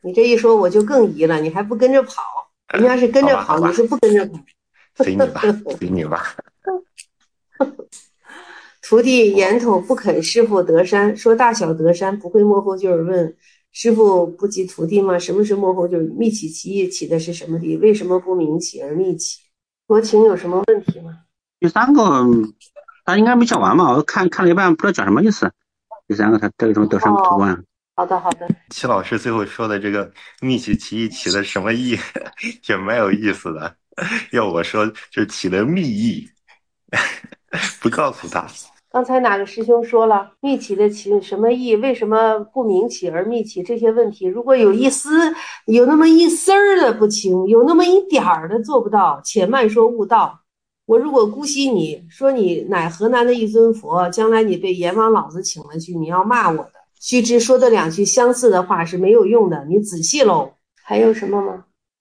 你这一说我就更疑了，你还不跟着跑？人家是跟着跑，你是不跟着跑。 随你吧，随你吧。 徒弟岩头不肯师傅得山，说大小得山不会幕后句儿，问师傅不及徒弟吗？什么是幕后句儿？密起其意起的是什么地？为什么不明起而密起？国情有什么问题吗？ 第三个他应该没讲完嘛，我看看了一半不知道讲什么意思。第三个他这个什么得山不图观、哦、 好的好的。 齐老师最后说的这个密起其意起的什么意也蛮有意思的，要我说就是起的密意不告诉他。 刚才哪个师兄说了密起的起什么意？为什么不明起而密起？这些问题如果有一丝有那么一丝儿的不清，有那么一点儿的做不到，且慢说悟道。我如果姑息你说你乃河南的一尊佛，将来你被阎王老子请了去，你要骂我的，须知说的两句相似的话是没有用的，你仔细喽。还有什么吗？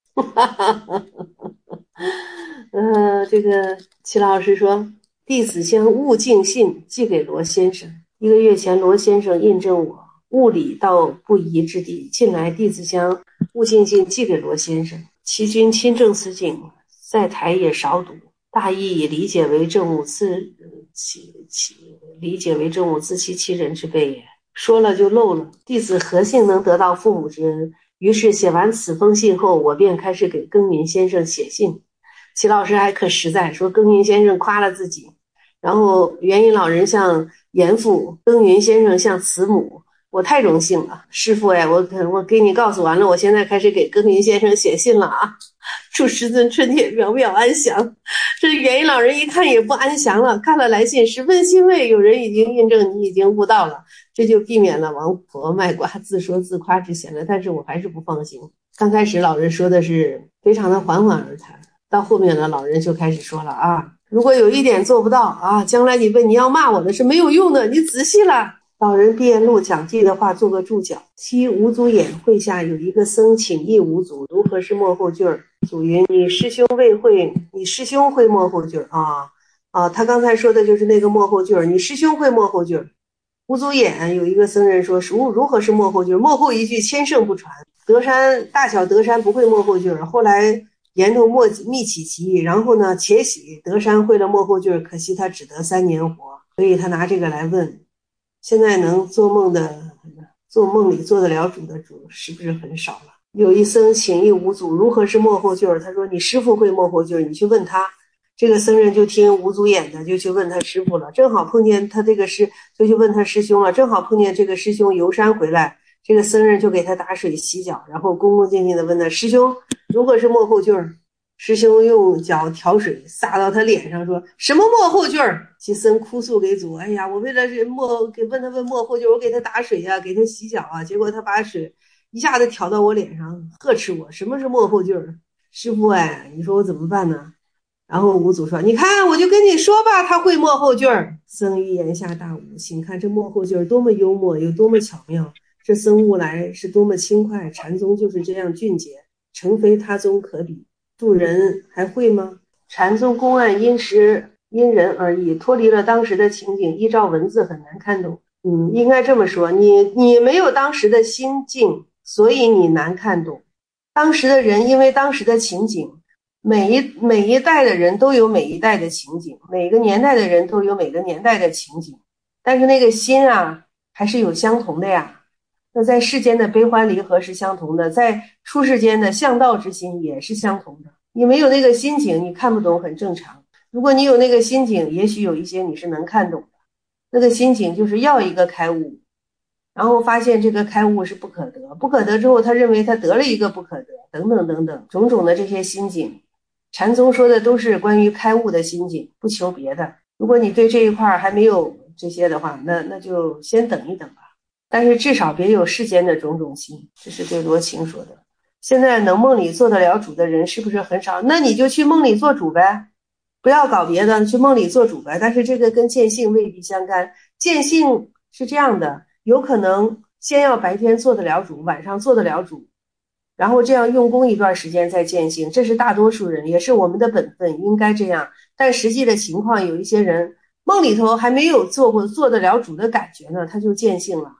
呃，这个齐老师说弟子将悟净信寄给罗先生，一个月前罗先生印证我物理到不疑之地，近来弟子将悟净信寄给罗先生。齐君亲政此景，在台也少读，大意以理解为政务自其其理解为政务自欺欺人之辈也，说了就漏了。弟子何幸能得到父母之恩？于是写完此封信后，我便开始给耕耘先生写信。齐老师还可实在，说耕耘先生夸了自己，然后元音老人像严父，耕耘先生像慈母，我太荣幸了，师父哎，我我给你告诉完了，我现在开始给耕耘先生写信了啊！祝师尊春天渺渺安详。这元音老人一看也不安详了，看了来信十分欣慰，有人已经印证你已经悟道了，这就避免了王婆卖瓜自说自夸之嫌了。但是我还是不放心，刚开始老人说的是非常的缓缓而谈，到后面呢，老人就开始说了啊，如果有一点做不到啊，将来你问你要骂我的是没有用的，你仔细了。老人闭眼录讲记的话做个注脚。其无足眼会下有一个僧请益无足，如何是末后句儿？祖云：你师兄未会，你师兄会末后句儿啊啊！他刚才说的就是那个末后句儿，你师兄会末后句儿。无足眼有一个僧人说，如如何是末后句儿？末后一句千圣不传，德山大小德山不会末后句儿。后来言头默密起其意，然后呢，且喜德山会了末后句儿，可惜他只得三年活，所以他拿这个来问。现在能做梦的做梦里做得了主的主是不是很少了？有一僧请益无足，如何是末后句儿？他说你师父会末后句儿，你去问他。这个僧人就听无足眼的就去问他师父了，正好碰见他这个师就去问他师兄了，正好碰见这个师兄游山回来，这个僧人就给他打水洗脚，然后恭恭敬敬的问他师兄如何是末后句儿？师兄用脚调水洒到他脸上，说什么末后句儿？其僧哭诉给祖，哎呀，我为了是末给问他问末后句儿，我给他打水呀、啊，给他洗脚啊，结果他把水一下子挑到我脸上，呵斥我，什么是末后句儿？师父哎，你说我怎么办呢？然后五祖说，你看我就跟你说吧，他会末后句儿。僧一言下大悟，请看这末后句儿多么幽默，有多么巧妙，这僧悟来是多么轻快，禅宗就是这样俊杰，诚非他宗可比。渡人还会吗？禅宗公案因时因人而异，脱离了当时的情景，依照文字很难看懂。嗯，应该这么说，你你没有当时的心境，所以你难看懂。当时的人因为当时的情景，每一每一代的人都有每一代的情景，每个年代的人都有每个年代的情景，但是那个心啊还是有相同的呀。那在世间的悲欢离合是相同的，在出世间的向道之心也是相同的。你没有那个心境，你看不懂很正常。如果你有那个心境，也许有一些你是能看懂的。那个心境就是要一个开悟，然后发现这个开悟是不可得，不可得之后他认为他得了一个不可得，等等等等种种的这些心境。禅宗说的都是关于开悟的心境，不求别的。如果你对这一块还没有这些的话，那那就先等一等吧。但是至少别有世间的种种心，这是对罗晴说的。现在能梦里做得了主的人是不是很少？那你就去梦里做主呗，不要搞别的，去梦里做主呗。但是这个跟见性未必相干，见性是这样的，有可能先要白天做得了主，晚上做得了主，然后这样用功一段时间再见性，这是大多数人，也是我们的本分，应该这样。但实际的情况，有一些人梦里头还没有做过做得了主的感觉呢，他就见性了。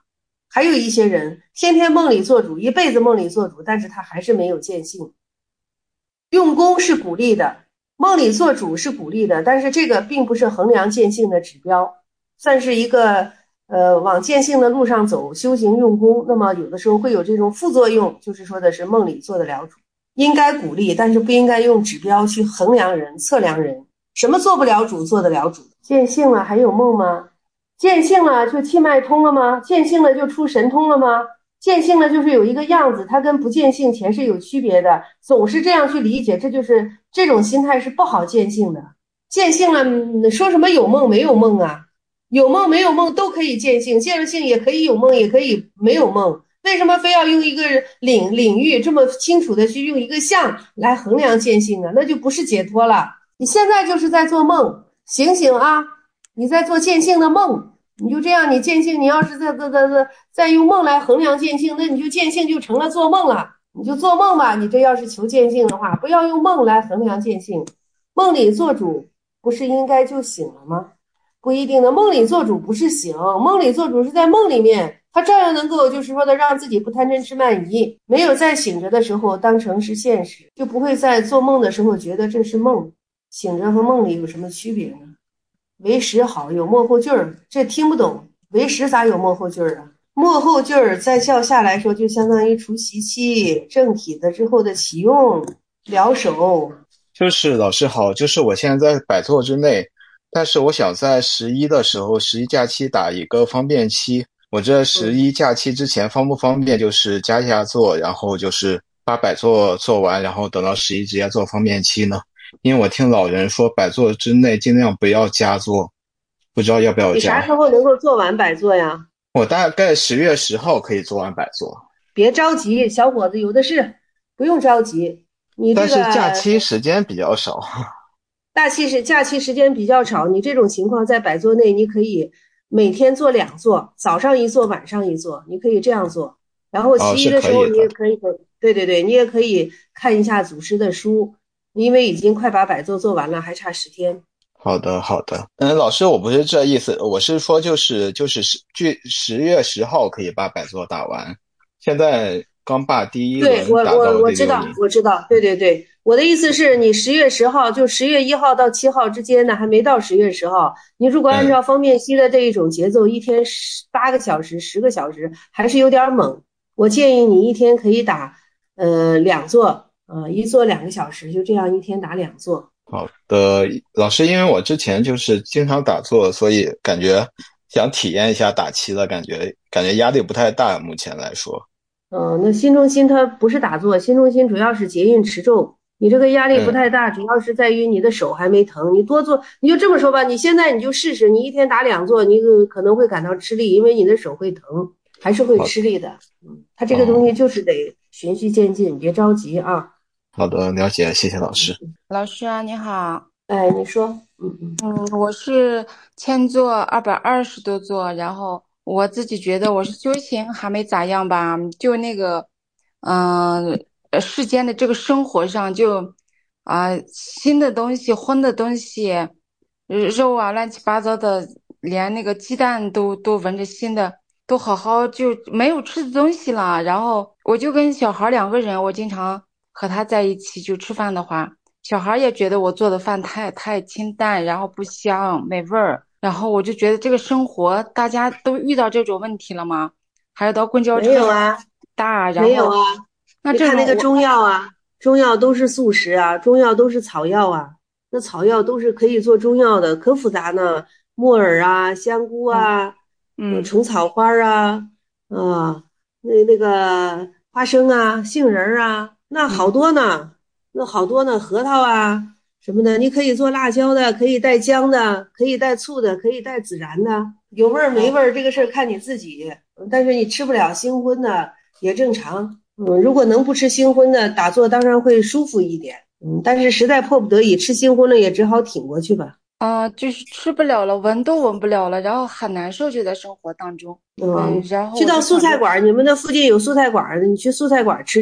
还有一些人天天梦里做主，一辈子梦里做主，但是他还是没有见性。用功是鼓励的，梦里做主是鼓励的，但是这个并不是衡量见性的指标，算是一个呃往见性的路上走，修行用功。那么有的时候会有这种副作用，就是说的是梦里做得了主，应该鼓励，但是不应该用指标去衡量人、测量人。什么做不了主，做得了主？见性了还有梦吗？见性了就气脉通了吗？见性了就出神通了吗？见性了就是有一个样子，它跟不见性前是有区别的，总是这样去理解，这就是这种心态是不好见性的。见性了说什么有梦没有梦啊？有梦没有梦都可以见性，见了性也可以有梦也可以没有梦，为什么非要用一个领领域这么清楚的去用一个相来衡量见性啊？那就不是解脱了。你现在就是在做梦，醒醒啊！你在做见性的梦，你就这样，你见性，你要是在在在在再用梦来衡量见性，那你就见性就成了做梦了。你就做梦吧，你这要是求见性的话，不要用梦来衡量见性。梦里做主不是应该就醒了吗？不一定的，梦里做主不是醒，梦里做主是在梦里面，他照样能够就是说的让自己不贪嗔痴慢疑，没有在醒着的时候当成是现实，就不会在做梦的时候觉得这是梦。醒着和梦里有什么区别呢？为实好，有幕后劲儿，这听不懂。为实咋有幕后劲儿啊？幕后劲儿在教下来说，就相当于除习气，正体的之后的启用疗手。 就是老师好，就是我现在在百座之内，但是我想在十一的时候，十一假期打一个方便期。我这十一假期之前方不方便就是加一下座，然后就是把百座做完，然后等到十一直接做方便期呢？因为我听老人说百座之内尽量不要加座，不知道要不要加。 你啥时候能够做完百座呀？ 我大概十月十号可以做完百座。 别着急，小伙子，有的是，不用着急。你这个但是假期时间比较少。 大期是假期时间比较少，你这种情况在百座内，你可以每天做两座，早上一座，晚上一座，你可以这样做。然后其余的时候你也可以，哦、对对对，你也可以看一下祖师的书。因为已经快把百座做完了，还差十天。 好的，好的。嗯，老师，我不是这意思，我是说就是就是距十月十号可以把百座打完，现在刚把第一轮打到第六名。 对，我我我知道，我知道，对对对，我的意思是你十月十号就十月一号到七号之间呢，还没到十月十号。你如果按照方便西的这一种节奏，嗯、一天十八个小时、十个小时，还是有点猛。我建议你一天可以打呃两座。呃，一座两个小时，就这样一天打两座。 好的，老师，因为我之前就是经常打坐，所以感觉想体验一下打七的感觉，感觉压力不太大，目前来说。 嗯，那心中心它不是打坐，心中心主要是结印持咒，你这个压力不太大，嗯、主要是在于你的手还没疼。你多做，你就这么说吧，你现在你就试试，你一天打两座，你可能会感到吃力，因为你的手会疼，还是会吃力的。嗯，它这个东西就是得循序渐进，别着急啊。 好的，了解，谢谢老师。 老师啊，你好。 哎，你说，嗯嗯嗯，我是千座二百二十多座，然后我自己觉得我是修行还没咋样吧，就那个，嗯、呃，世间的这个生活上就，啊、呃，新的东西、荤的东西，肉啊，乱七八糟的，连那个鸡蛋都都闻着腥的，都好好就没有吃的东西了。然后我就跟小孩两个人，我经常和他在一起就吃饭的话，小孩也觉得我做的饭太太清淡，然后不香没味儿。然后我就觉得这个生活大家都遇到这种问题了吗？还有到公交车没有啊， 大，然后没有啊。 那你看那个中药啊，中药都是素食啊，中药都是草药啊。那草药都是可以做中药的，可复杂呢。木耳啊，香菇啊， 嗯， 虫草花啊，啊，那那个花生啊，杏仁啊，那好多呢，嗯、那好多呢，核桃啊什么的，你可以做辣椒的，可以带姜的，可以带醋的，可以带孜然的，有味儿没味儿这个事儿看你自己，但是你吃不了腥荤的也正常。嗯，如果能不吃腥荤的，打坐当然会舒服一点。嗯，但是实在迫不得已吃腥荤了，也只好挺过去吧。 啊、呃，就是吃不了了，闻都闻不了了，然后很难受，就在生活当中。嗯，然后去到素菜馆，你们那附近有素菜馆的，你去素菜馆吃吃。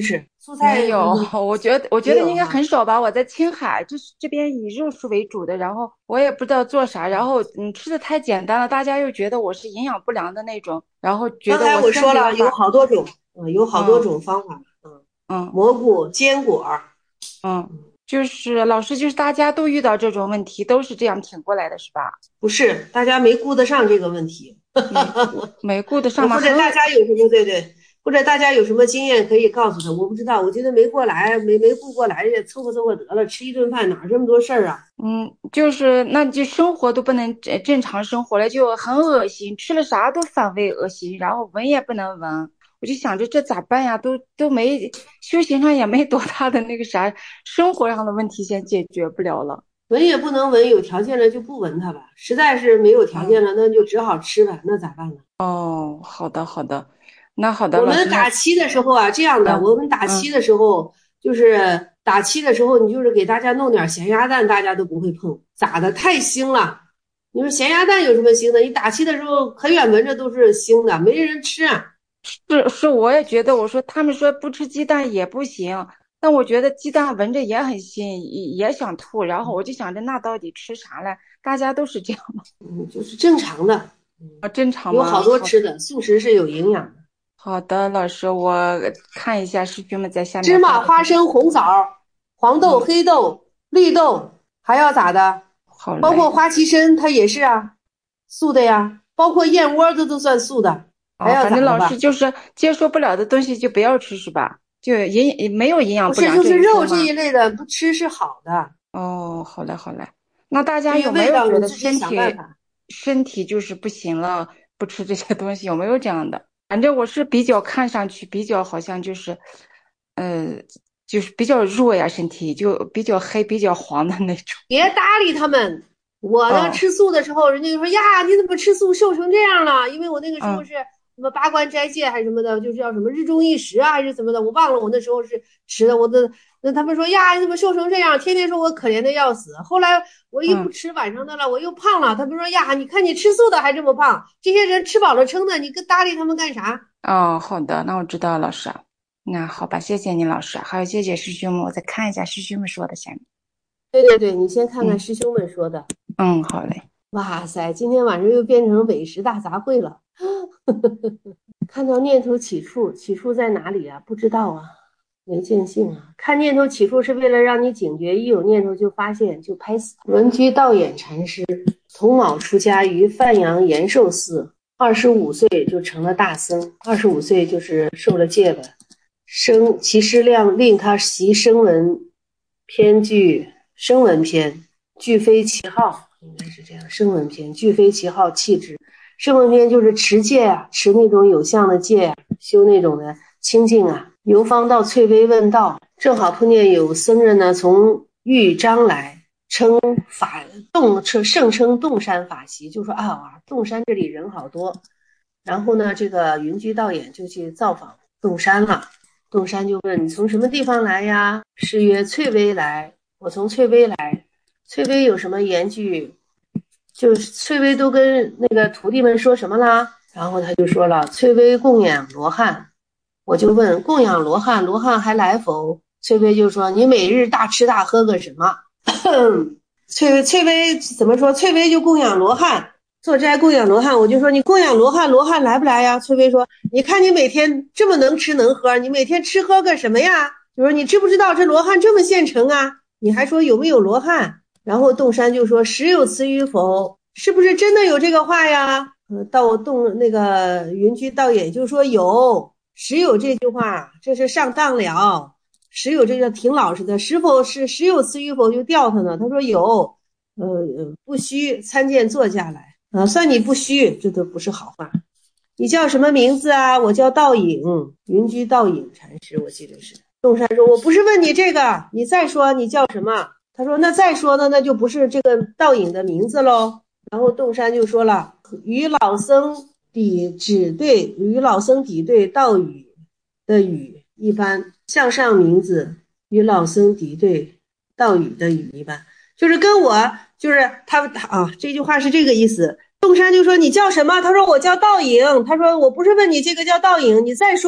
蔬菜没有，我觉得我觉得应该没有哈很少吧。我在青海，这是这边以肉食为主的，然后我也不知道做啥，然后嗯吃的太简单了，大家又觉得我是营养不良的那种，然后觉刚才得我我说了有先给我把好多种，嗯，有好多种方法，嗯， 嗯蘑菇、坚果， 嗯，就是老师，就是大家都遇到这种问题，都是这样挺过来的，是吧？ 不是大家没顾得上这个问题， 没顾没顾得上吗？ 或者很大家有什么对对，或者大家有什么经验可以告诉他，我不知道，我觉得没过来，没没顾过来，凑合凑合得了，吃一顿饭哪这么多事儿啊？ 嗯，就是那就生活都不能正正常生活了，就很恶心，吃了啥都反胃恶心，然后闻也不能闻。我就想着这咋办呀？都都没修行上也没多大的那个啥，生活上的问题先解决不了了。 闻也不能闻，有条件了就不闻它吧，实在是没有条件了，那就只好吃吧，那咋办呢？ 哦，好的好的，那好的， 我老师那们打七的时候啊，这样的， 嗯我们打七的时候就是打七的时候，你就是给大家弄点咸鸭蛋，大家都不会碰，咋的？太腥了。你说咸鸭蛋有什么腥的？你打七的时候很远闻着都是腥的，没人吃啊。 是是，我也觉得，我说他们说不吃鸡蛋也不行，但我觉得鸡蛋闻着也很腥，也也想吐，然后我就想着那到底吃啥嘞？大家都是这样吗？ 嗯，就是正常的， 啊，正常吗？ 有好多好吃的，素食是有营养的。 好的，老师，我看一下师兄们在下面芝麻、 发的花生、红枣、黄豆、黑豆、绿豆，还要咋的？ 好嘞， 包括花旗参，它也是啊，素的呀。包括燕窝，这都算素的。还啊， 要咋的吧反正老师？就是接受不了的东西就不要吃，是吧？就营没有营养不是， 不良就是这一说吗肉这一类的，不吃是好的。 哦，好嘞，好嘞。那大家至于有没味道， 有觉你自己得身体想办法。 身体就是不行了，不吃这些东西，有没有这样的？反正我是比较看上去比较好像就是，呃，就是比较弱呀，身体就比较黑、比较黄的那种。 别搭理他们。我呢， 哦吃素的时候，人家就说呀，你怎么吃素瘦成这样了？因为我那个时候嗯是什么八关斋戒还是什么的，就是叫什么日中一食啊，还是怎么的，我忘了。我那时候是吃的，我的那他们说呀，你怎么瘦成这样？天天说我可怜的要死。后来我一不嗯吃晚上的了，我又胖了。他们说呀，你看你吃素的还这么胖，这些人吃饱了撑的，你跟搭理他们干啥？ 哦，好的，那我知道了，老师。那好吧，谢谢你，老师，还有谢谢师兄们，我再看一下师兄们说的下面。 对对对，你先看看嗯师兄们说的。 嗯，好嘞。 哇塞，今天晚上又变成伪食大杂烩了。看到念头起处，起处在哪里啊？不知道啊，没见性啊。看念头起处是为了让你警觉，一有念头就发现，就拍死。文居道衍禅师，童卯出家于范阳延寿寺，二十五岁就成了大僧。二十五岁就是受了戒吧。生其师亮令他习声闻篇句，声闻篇句非其号。应该是这样，声闻篇句非其号弃之。声闻篇就是持戒啊，持那种有相的戒啊，修那种的清净啊。游方到翠微问道，正好碰见有僧人呢从豫章来，称法洞盛称洞山法席，就说啊，洞山这里人好多。然后呢，这个云居道衍就去造访洞山了。洞山就问你从什么地方来呀？是曰翠微来，我从翠微来。翠微有什么言句？就是翠微都跟那个徒弟们说什么啦？然后他就说了，翠微供养罗汉。我就问供养罗汉，罗汉还来否？翠微就说你每日大吃大喝个什么？翠翠微怎么说？翠微就供养罗汉，做斋供养罗汉。我就说你供养罗汉，罗汉来不来呀？翠微说你看你每天这么能吃能喝，你每天吃喝个什么呀？就说你知不知道这罗汉这么现成啊？你还说有没有罗汉？然后洞山就说实有此语否？是不是真的有这个话呀？呃，到洞那个云居道衍就说有，实有这句话，这是上当了。实有这个挺老实的，是否是实有此语否就吊他呢？他说有，呃，不虚参见作家来啊、呃，算你不虚，这都不是好话。你叫什么名字啊？我叫道隐，云居道隐禅师，我记得是。洞山说我不是问你这个，你再说你叫什么？他说那再说呢，那就不是这个道隐的名字喽。然后洞山就说了，与老僧比只对与老僧比对道语的语一般，向上名字与老僧敌对道语的语一般，就是跟我就是他啊，这句话是这个意思。洞山就说你叫什么？他说我叫道隐。他说我不是问你这个叫道隐，你再说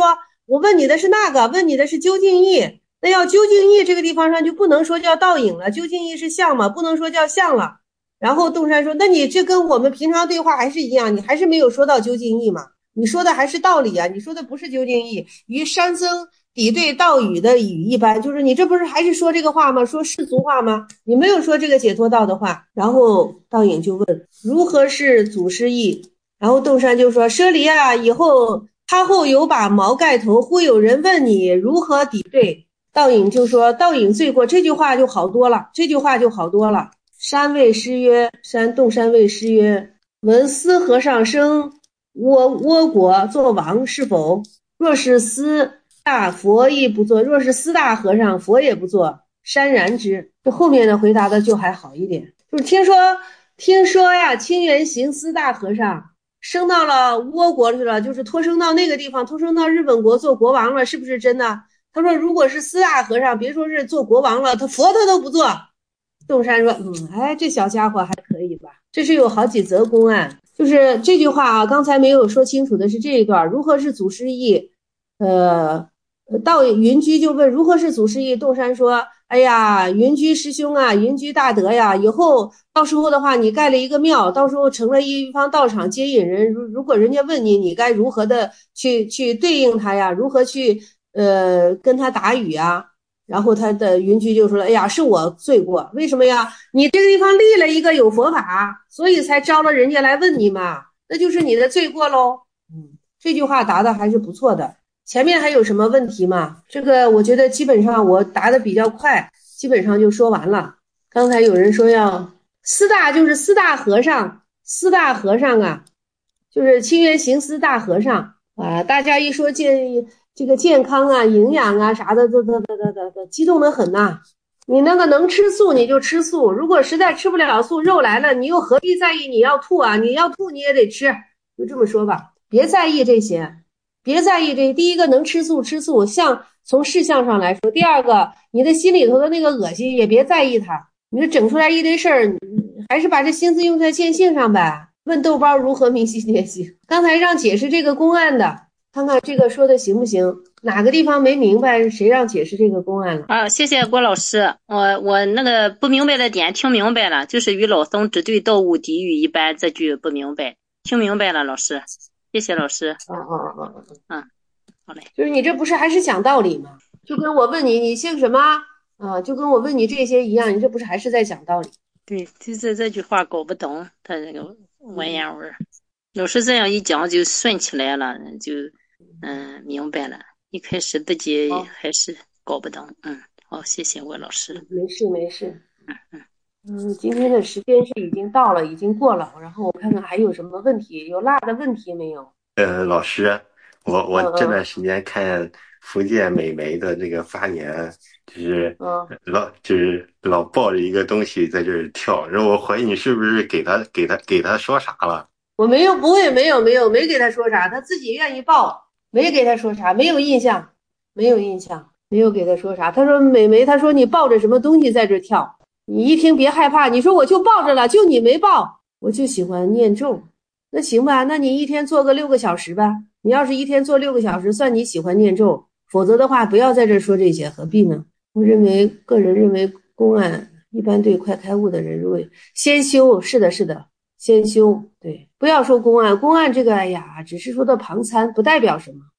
我问你的是那个，问你的是究竟义。那要究竟义这个地方上就不能说叫倒影了，究竟义是相嘛，不能说叫相了。然后洞山说，那你这跟我们平常对话还是一样，你还是没有说到究竟义嘛，你说的还是道理啊，你说的不是究竟义。与山僧抵对道语的语一般，就是你这不是还是说这个话吗？说世俗话吗？你没有说这个解脱道的话。然后道影就问如何是祖师意，然后洞山就说，舍利啊，以后他后有把毛盖头，忽有人问你如何抵对。道影就说，道影罪过，这句话就好多了，这句话就好多了。山谓师曰，山洞山谓师曰，闻思和尚生倭倭国做王是否？若是思大佛亦不做，若是思大和尚佛也不做，山然之。这后面的回答的就还好一点，就是听说听说呀，清源行思大和尚升到了倭国去了，就是托生到那个地方，托生到日本国做国王了，是不是真的？他说如果是思大和尚，别说是做国王了，他佛他都不做。洞山说，嗯，哎，这小家伙还可以吧。这是有好几则公案，就是这句话啊，刚才没有说清楚的是这一段，如何是祖师意。呃道云居就问如何是祖师意，洞山说，哎呀，云居师兄啊，云居大德呀，以后到时候的话你盖了一个庙，到时候成了一方道场接引人，如如果人家问你，你该如何的去去对应他呀，如何去呃跟他打语啊。然后他的云居就说了，哎呀，是我罪过，为什么呀？你这个地方立了一个有佛法，所以才招了人家来问你嘛，那就是你的罪过喽。嗯，这句话答的还是不错的。前面还有什么问题吗？这个我觉得基本上我答的比较快，基本上就说完了。刚才有人说要四大，就是四大和尚，四大和尚啊，就是清源行思大和尚啊。大家一说健这个健康啊、营养啊啥的，都都都都都都激动得很呐。你那个能吃素你就吃素，如果实在吃不了素，肉来了，你又何必在意你要吐啊？你要吐你也得吃，就这么说吧，别在意这些。别在意这，第一个能吃素吃素，像从事项上来说，第二个你的心里头的那个恶心也别在意它，你就整出来一堆事儿，还是把这心思用在见性上呗。问豆包如何明心见性，刚才让解释这个公案的，看看这个说的行不行，哪个地方没明白，谁让解释这个公案了？ 啊，谢谢郭老师，我我那个不明白的点听明白了，就是与老僧只对道物抵语一般，这句不明白，听明白了，老师。谢谢老师。 嗯嗯嗯嗯嗯，好嘞。 就是你这不是还是讲道理吗？就跟我问你你姓什么啊，就跟我问你这些一样，你这不是还是在讲道理？ 对，就是这句话搞不懂，他这个文言文，老师这样一讲就顺起来了，就嗯明白了。一开始自己还是搞不懂。嗯，好，谢谢郭老师。 没事没事。嗯嗯。嗯，今天的时间是已经到了，已经过了，然后我看看还有什么问题，有落的问题没有？ 呃，老师，我我这段时间看福建美眉的这个发言，就是老就是老抱着一个东西在这儿跳，然后我怀疑你是不是给他给他给他说啥了？ 我没有，不会，没有没有没给他说啥，他自己愿意抱，没给他说啥，没有印象，没有印象，没有给他说啥。他说美眉，他说你抱着什么东西在这儿跳？你一听别害怕，你说我就抱着了，就你没抱，我就喜欢念咒。那行吧，那你一天做个六个小时吧。你要是一天做六个小时，算你喜欢念咒，否则的话不要在这说这些，何必呢？我认为个人认为公案一般对快开悟的人，如果先修，是的是的，先修，对，不要说公案，公案这个哎呀，只是说的旁参，不代表什么。